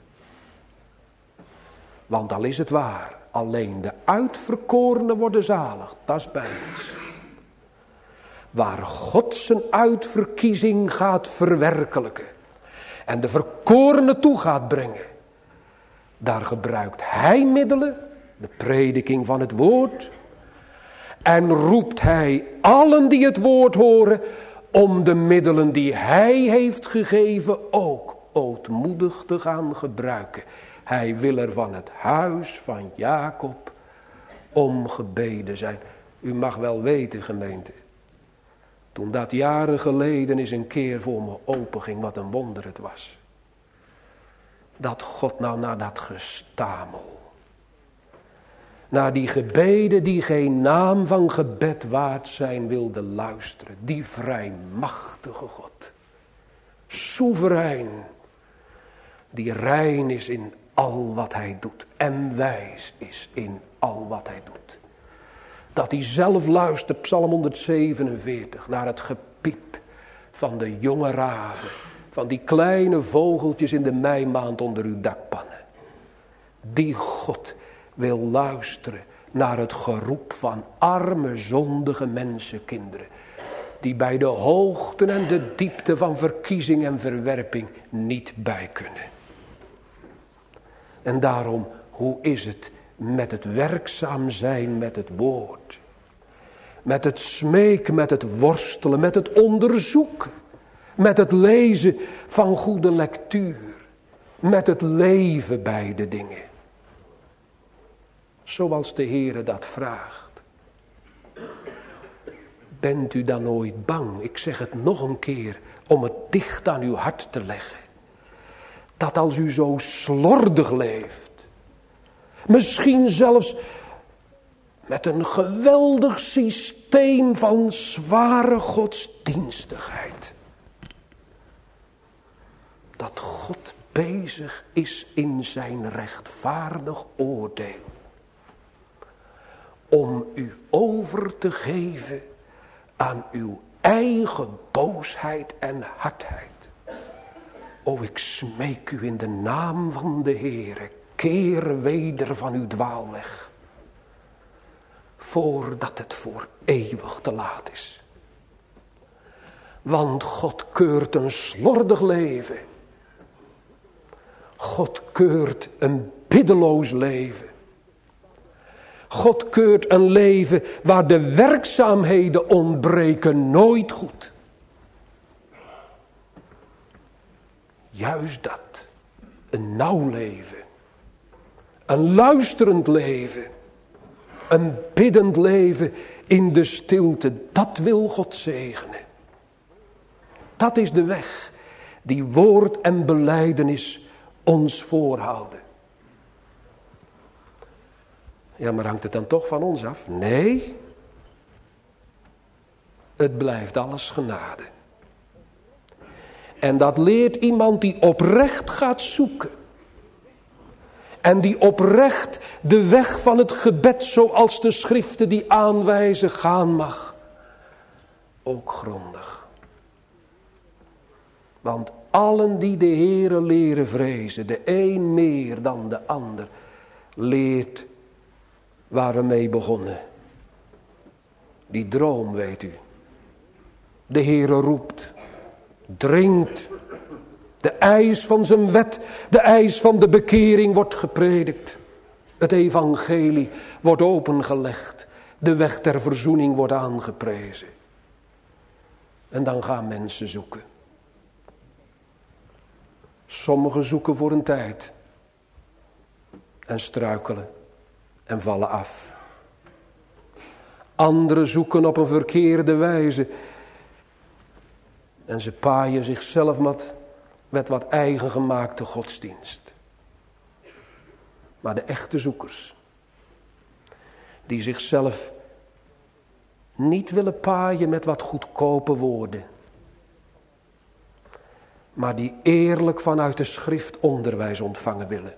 Want al is het waar, alleen de uitverkorenen worden zalig. Dat is bijbels. Waar God zijn uitverkiezing gaat verwerkelijken. En de verkorenen toe gaat brengen. Daar gebruikt hij middelen, de prediking van het woord. En roept hij allen die het woord horen om de middelen die hij heeft gegeven ook ootmoedig te gaan gebruiken. Hij wil er van het huis van Jacob omgebeden zijn. U mag wel weten, gemeente. Toen dat jaren geleden eens een keer voor me openging, wat een wonder het was. Dat God nou naar dat gestamel, naar die gebeden die geen naam van gebed waard zijn, wilde luisteren. Die vrijmachtige God. Soeverein. Die rein is in al wat hij doet. En wijs is in al wat hij doet. Dat hij zelf luistert, Psalm honderdzevenenveertig, naar het gepiep van de jonge raven. Van die kleine vogeltjes in de meimaand onder uw dakpannen. Die God wil luisteren naar het geroep van arme zondige mensenkinderen. Die bij de hoogten en de diepte van verkiezing en verwerping niet bij kunnen. En daarom, hoe is het met het werkzaam zijn met het woord? Met het smeken, met het worstelen, met het onderzoeken. Met het lezen van goede lectuur. Met het leven bij de dingen. Zoals de Heere dat vraagt. Bent u dan ooit bang, ik zeg het nog een keer, om het dicht aan uw hart te leggen. Dat als u zo slordig leeft, misschien zelfs met een geweldig systeem van zware godsdienstigheid, dat God bezig is in zijn rechtvaardig oordeel. Om u over te geven aan uw eigen boosheid en hardheid. O, ik smeek u in de naam van de Heere, keer weder van uw dwaalweg. Voordat het voor eeuwig te laat is. Want God keurt een slordig leven. God keurt een biddeloos leven. God keurt een leven waar de werkzaamheden ontbreken nooit goed. Juist dat. Een nauw leven. Een luisterend leven. Een biddend leven in de stilte. Dat wil God zegenen. Dat is de weg die woord en belijdenis ons voorhouden. Ja, maar hangt het dan toch van ons af? Nee. Het blijft alles genade. En dat leert iemand die oprecht gaat zoeken. En die oprecht de weg van het gebed, zoals de schriften die aanwijzen, gaan mag. Ook grondig. Want allen die de Heere leren vrezen, de een meer dan de ander, leert waar we mee begonnen. Die droom, weet u. De Heere roept, dringt. De eis van zijn wet, de eis van de bekering wordt gepredikt. Het evangelie wordt opengelegd. De weg ter verzoening wordt aangeprezen. En dan gaan mensen zoeken. Sommigen zoeken voor een tijd. En struikelen. En vallen af. Anderen zoeken op een verkeerde wijze. En ze paaien zichzelf met, met wat eigen gemaakte godsdienst. Maar de echte zoekers. Die zichzelf niet willen paaien met wat goedkope woorden. Maar die eerlijk vanuit de schrift onderwijs ontvangen willen.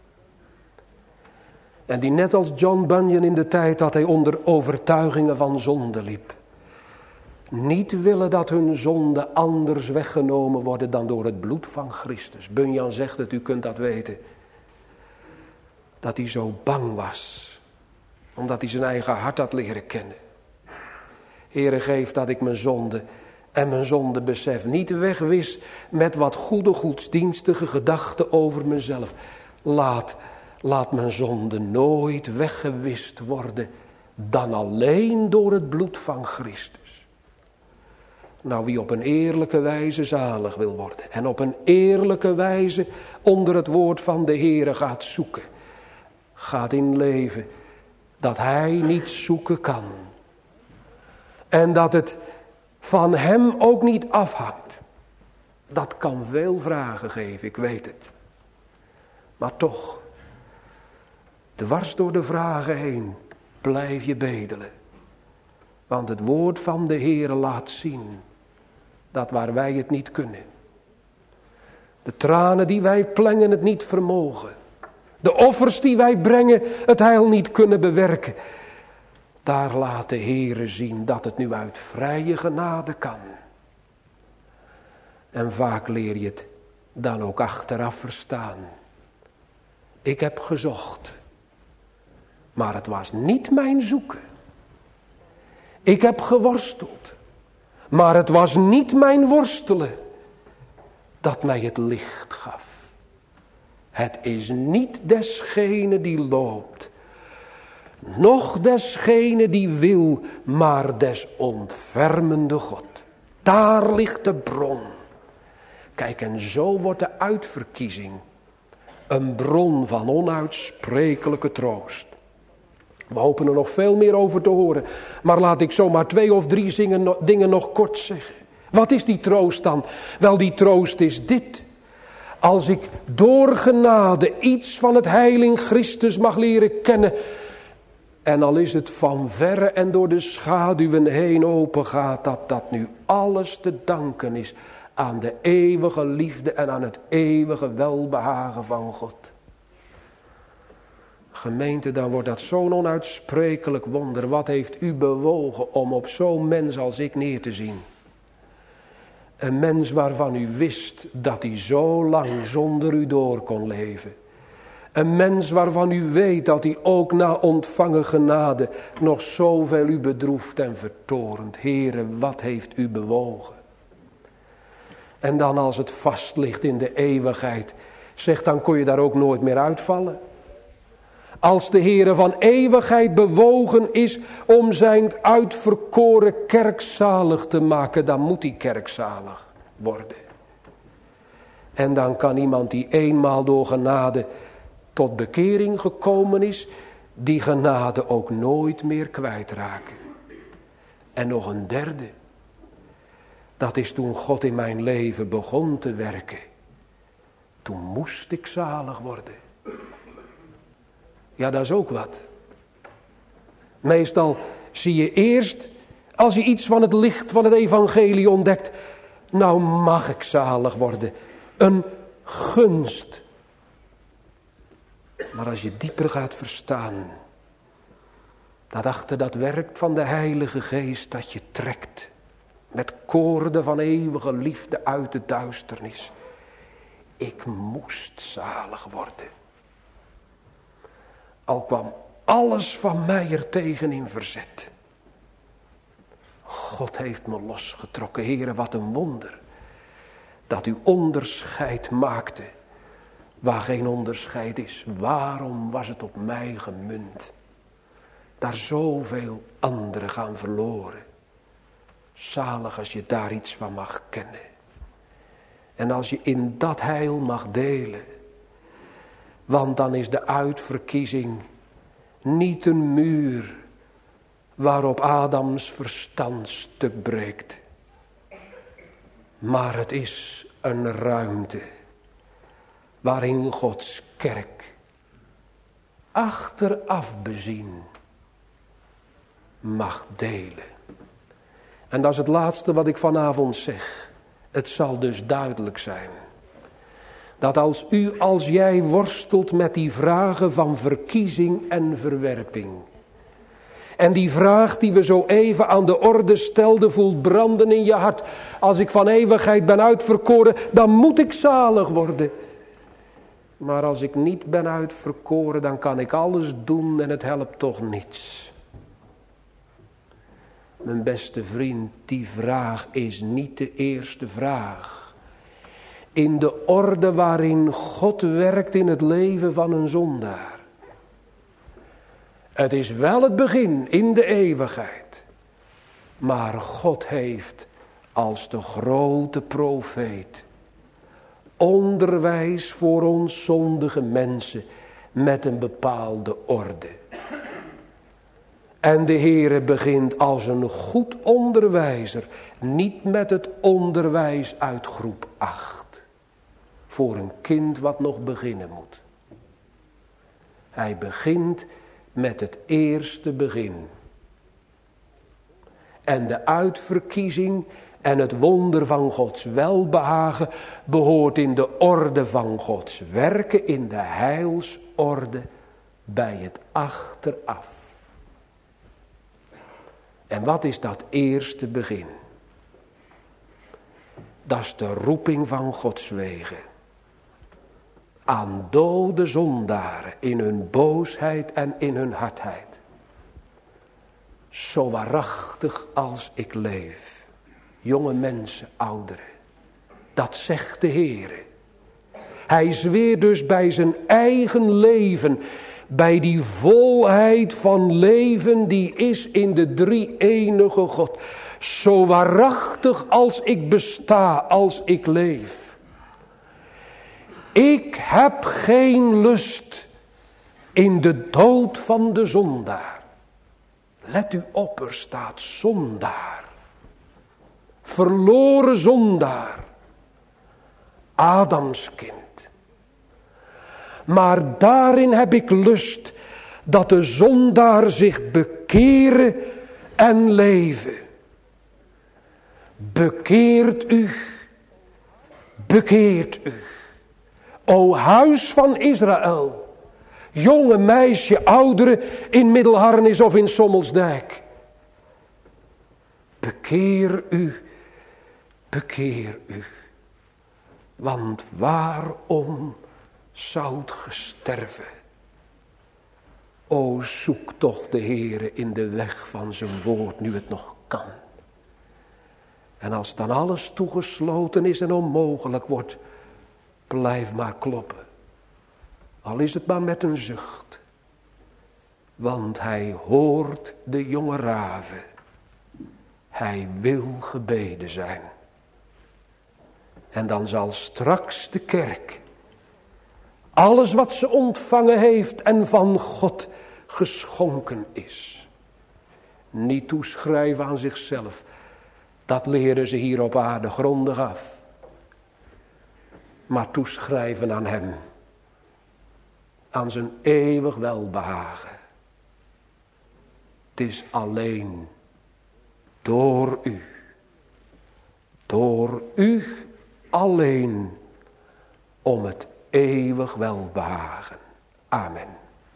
En die net als John Bunyan in de tijd dat hij onder overtuigingen van zonde liep. Niet willen dat hun zonden anders weggenomen worden dan door het bloed van Christus. Bunyan zegt het, u kunt dat weten. Dat hij zo bang was. Omdat hij zijn eigen hart had leren kennen. Heere, geef dat ik mijn zonde en mijn zondebesef niet wegwis met wat goede godsdienstige gedachten over mezelf. Laat, laat mijn zonde nooit weggewist worden dan alleen door het bloed van Christus. Nou, wie op een eerlijke wijze zalig wil worden en op een eerlijke wijze onder het woord van de Heere gaat zoeken, gaat in leven dat hij niet zoeken kan. En dat het van hem ook niet afhangt. Dat kan veel vragen geven, ik weet het. Maar toch, dwars door de vragen heen, blijf je bedelen. Want het woord van de Heere laat zien dat waar wij het niet kunnen. De tranen die wij plengen het niet vermogen. De offers die wij brengen het heil niet kunnen bewerken. Daar laat de Heere zien dat het nu uit vrije genade kan. En vaak leer je het dan ook achteraf verstaan. Ik heb gezocht, maar het was niet mijn zoeken. Ik heb geworsteld, maar het was niet mijn worstelen dat mij het licht gaf. Het is niet desgene die loopt, noch desgene die wil, maar des ontfermende God. Daar ligt de bron. Kijk, en zo wordt de uitverkiezing een bron van onuitsprekelijke troost. We hopen er nog veel meer over te horen, maar laat ik zomaar twee of drie zingen, dingen nog kort zeggen. Wat is die troost dan? Wel, die troost is dit. Als ik door genade iets van het heil in Christus mag leren kennen, en al is het van verre en door de schaduwen heen open gaat, dat dat nu alles te danken is aan de eeuwige liefde en aan het eeuwige welbehagen van God. Gemeente, dan wordt dat zo'n onuitsprekelijk wonder. Wat heeft u bewogen om op zo'n mens als ik neer te zien? Een mens waarvan u wist dat hij zo lang zonder u door kon leven. Een mens waarvan u weet dat hij ook na ontvangen genade nog zoveel u bedroeft en vertorent. Heere, wat heeft u bewogen? En dan als het vast ligt in de eeuwigheid, zeg, dan kon je daar ook nooit meer uitvallen. Als de Heere van eeuwigheid bewogen is om zijn uitverkoren kerk zalig te maken, dan moet die kerk zalig worden. En dan kan iemand die eenmaal door genade tot bekering gekomen is, die genade ook nooit meer kwijtraken. En nog een derde. Dat is toen God in mijn leven begon te werken. Toen moest ik zalig worden. Ja, dat is ook wat. Meestal zie je eerst, als je iets van het licht van het evangelie ontdekt, nou mag ik zalig worden. Een gunst. Maar als je dieper gaat verstaan, dat achter dat werk van de Heilige Geest dat je trekt, met koorden van eeuwige liefde uit de duisternis. Ik moest zalig worden. Al kwam alles van mij er tegen in verzet. God heeft me losgetrokken. Heere, wat een wonder. Dat u onderscheid maakte waar geen onderscheid is. Waarom was het op mij gemunt? Daar zoveel anderen gaan verloren. Zalig als je daar iets van mag kennen. En als je in dat heil mag delen. Want dan is de uitverkiezing niet een muur waarop Adams verstand stuk breekt. Maar het is een ruimte waarin Gods kerk achteraf bezien mag delen. En dat is het laatste wat ik vanavond zeg. Het zal dus duidelijk zijn. Dat als u, als jij worstelt met die vragen van verkiezing en verwerping. En die vraag die we zo even aan de orde stelden voelt branden in je hart. Als ik van eeuwigheid ben uitverkoren, dan moet ik zalig worden. Maar als ik niet ben uitverkoren, dan kan ik alles doen en het helpt toch niets. Mijn beste vriend, die vraag is niet de eerste vraag. In de orde waarin God werkt in het leven van een zondaar. Het is wel het begin in de eeuwigheid. Maar God heeft als de grote profeet onderwijs voor ons zondige mensen met een bepaalde orde. En de Heere begint als een goed onderwijzer, niet met het onderwijs uit groep acht. Voor een kind wat nog beginnen moet. Hij begint met het eerste begin. En de uitverkiezing en het wonder van Gods welbehagen behoort in de orde van Gods werken, in de heilsorde bij het achteraf. En wat is dat eerste begin? Dat is de roeping van Gods wegen. Aan dode zondaren in hun boosheid en in hun hardheid. Zo waarachtig als ik leef. Jonge mensen, ouderen. Dat zegt de Heere. Hij zweert dus bij zijn eigen leven. bij die volheid van leven die is in de drie-enige God. Zo waarachtig als ik besta, als ik leef. Ik heb geen lust in de dood van de zondaar. Let u op, er staat zondaar. Verloren zondaar. Adamskind. Maar daarin heb ik lust dat de zondaar zich bekeren en leven. Bekeert u, bekeert u. O huis van Israël, jonge meisje, oudere in Middelharnis of in Sommelsdijk. Bekeer u, bekeer u. Want waarom zoudt ge sterven? O, zoek toch de Heere in de weg van zijn woord, nu het nog kan. En als dan alles toegesloten is en onmogelijk wordt, blijf maar kloppen. Al is het maar met een zucht. Want hij hoort de jonge raven. Hij wil gebeden zijn. En dan zal straks de kerk alles wat ze ontvangen heeft en van God geschonken is, niet toeschrijven aan zichzelf. Dat leren ze hier op aarde grondig af. Maar toeschrijven aan hem. Aan zijn eeuwig welbehagen. Het is alleen door u. Door u alleen om het eeuwig welbehagen. Amen.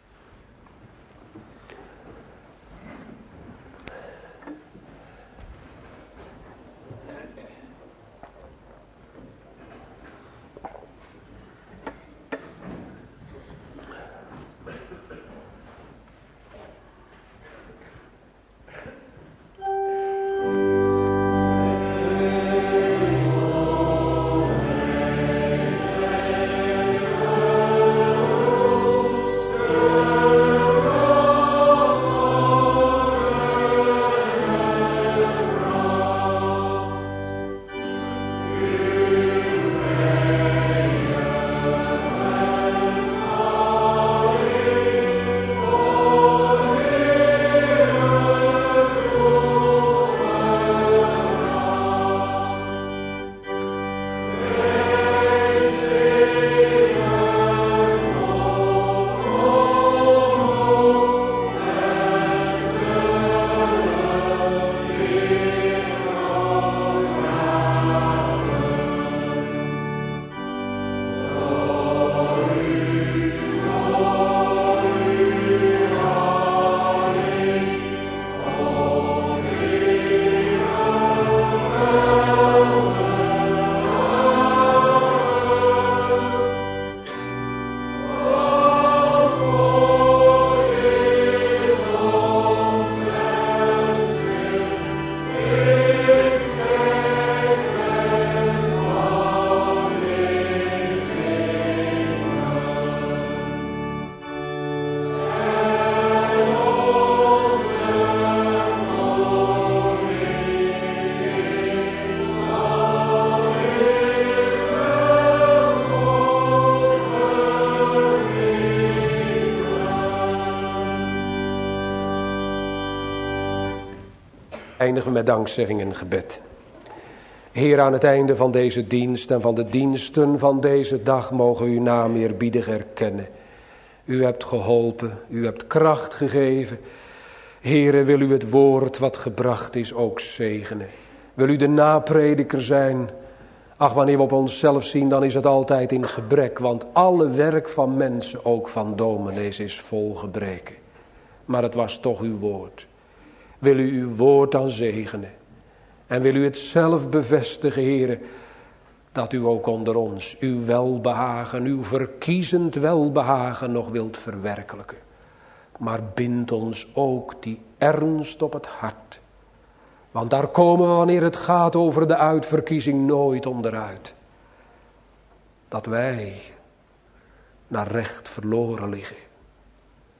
Eindigen met dankzegging en gebed. Heer, aan het einde van deze dienst en van de diensten van deze dag mogen u naam eerbiedig erkennen. U hebt geholpen, u hebt kracht gegeven. Heere, wil u het woord wat gebracht is ook zegenen. Wil u de naprediker zijn. Ach, wanneer we op onszelf zien, dan is het altijd in gebrek. Want alle werk van mensen, ook van dominees, is vol gebreken. Maar het was toch uw woord. Wil u uw woord dan zegenen. En wil u het zelf bevestigen, Heere, dat u ook onder ons uw welbehagen, uw verkiezend welbehagen nog wilt verwerkelijken. Maar bind ons ook die ernst op het hart. Want daar komen we, wanneer het gaat over de uitverkiezing, nooit onderuit. Dat wij naar recht verloren liggen.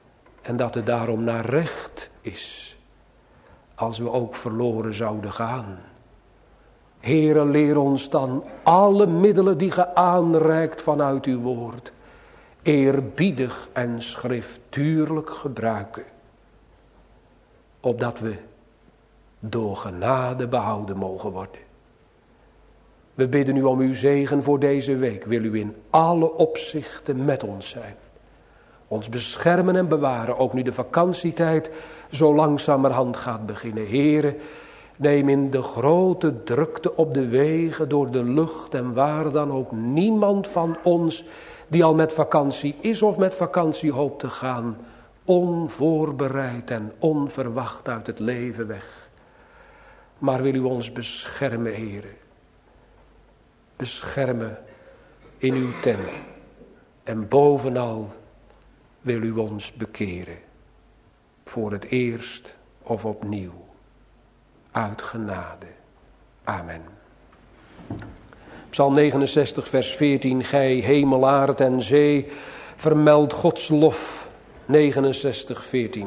En dat het daarom naar recht is, als we ook verloren zouden gaan. Heere, leer ons dan alle middelen die ge aanreikt vanuit uw woord, eerbiedig en schriftuurlijk gebruiken, opdat we door genade behouden mogen worden. We bidden u om uw zegen voor deze week. Wil u in alle opzichten met ons zijn. Ons beschermen en bewaren, ook nu de vakantietijd zo langzamerhand gaat beginnen. Heere, neem in de grote drukte op de wegen, door de lucht en waar dan ook niemand van ons die al met vakantie is of met vakantie hoopt te gaan, onvoorbereid en onverwacht uit het leven weg. Maar wil u ons beschermen, Heere. Beschermen in uw tent. En bovenal wil u ons bekeren. Voor het eerst of opnieuw. Uit genade. Amen. Psalm negenenzestig vers veertien. Gij hemelaard en zee, vermeld Gods lof. negenenzestig veertien.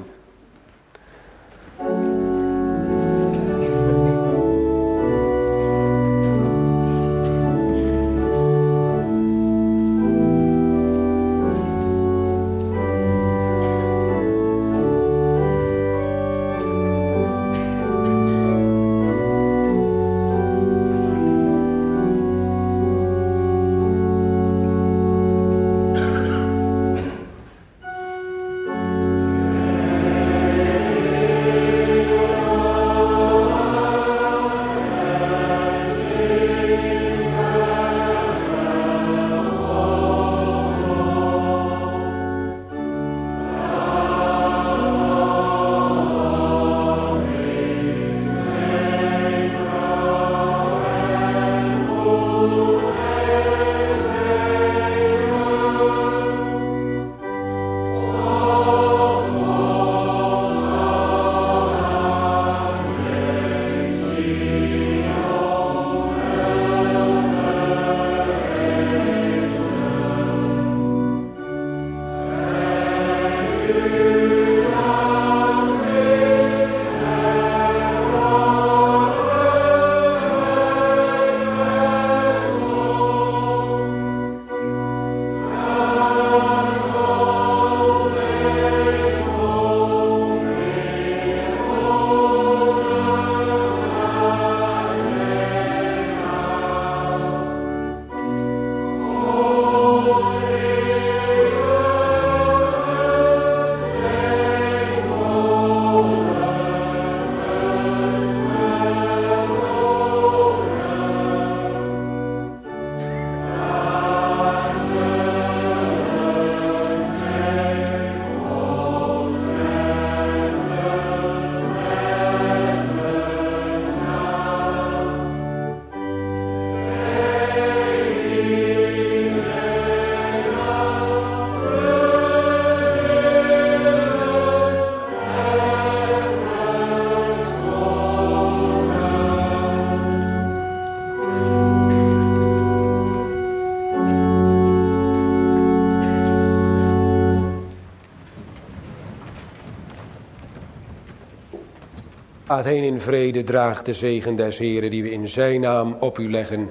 Gaat heen in vrede, draagt de zegen des Heeren die we in zijn naam op u leggen.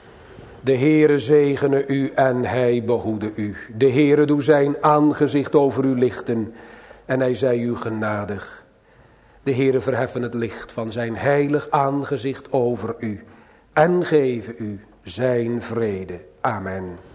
De Heere zegene u en hij behoede u. De Heere doe zijn aangezicht over u lichten en hij zij u genadig. De Heere verheffen het licht van zijn heilig aangezicht over u en geven u zijn vrede. Amen.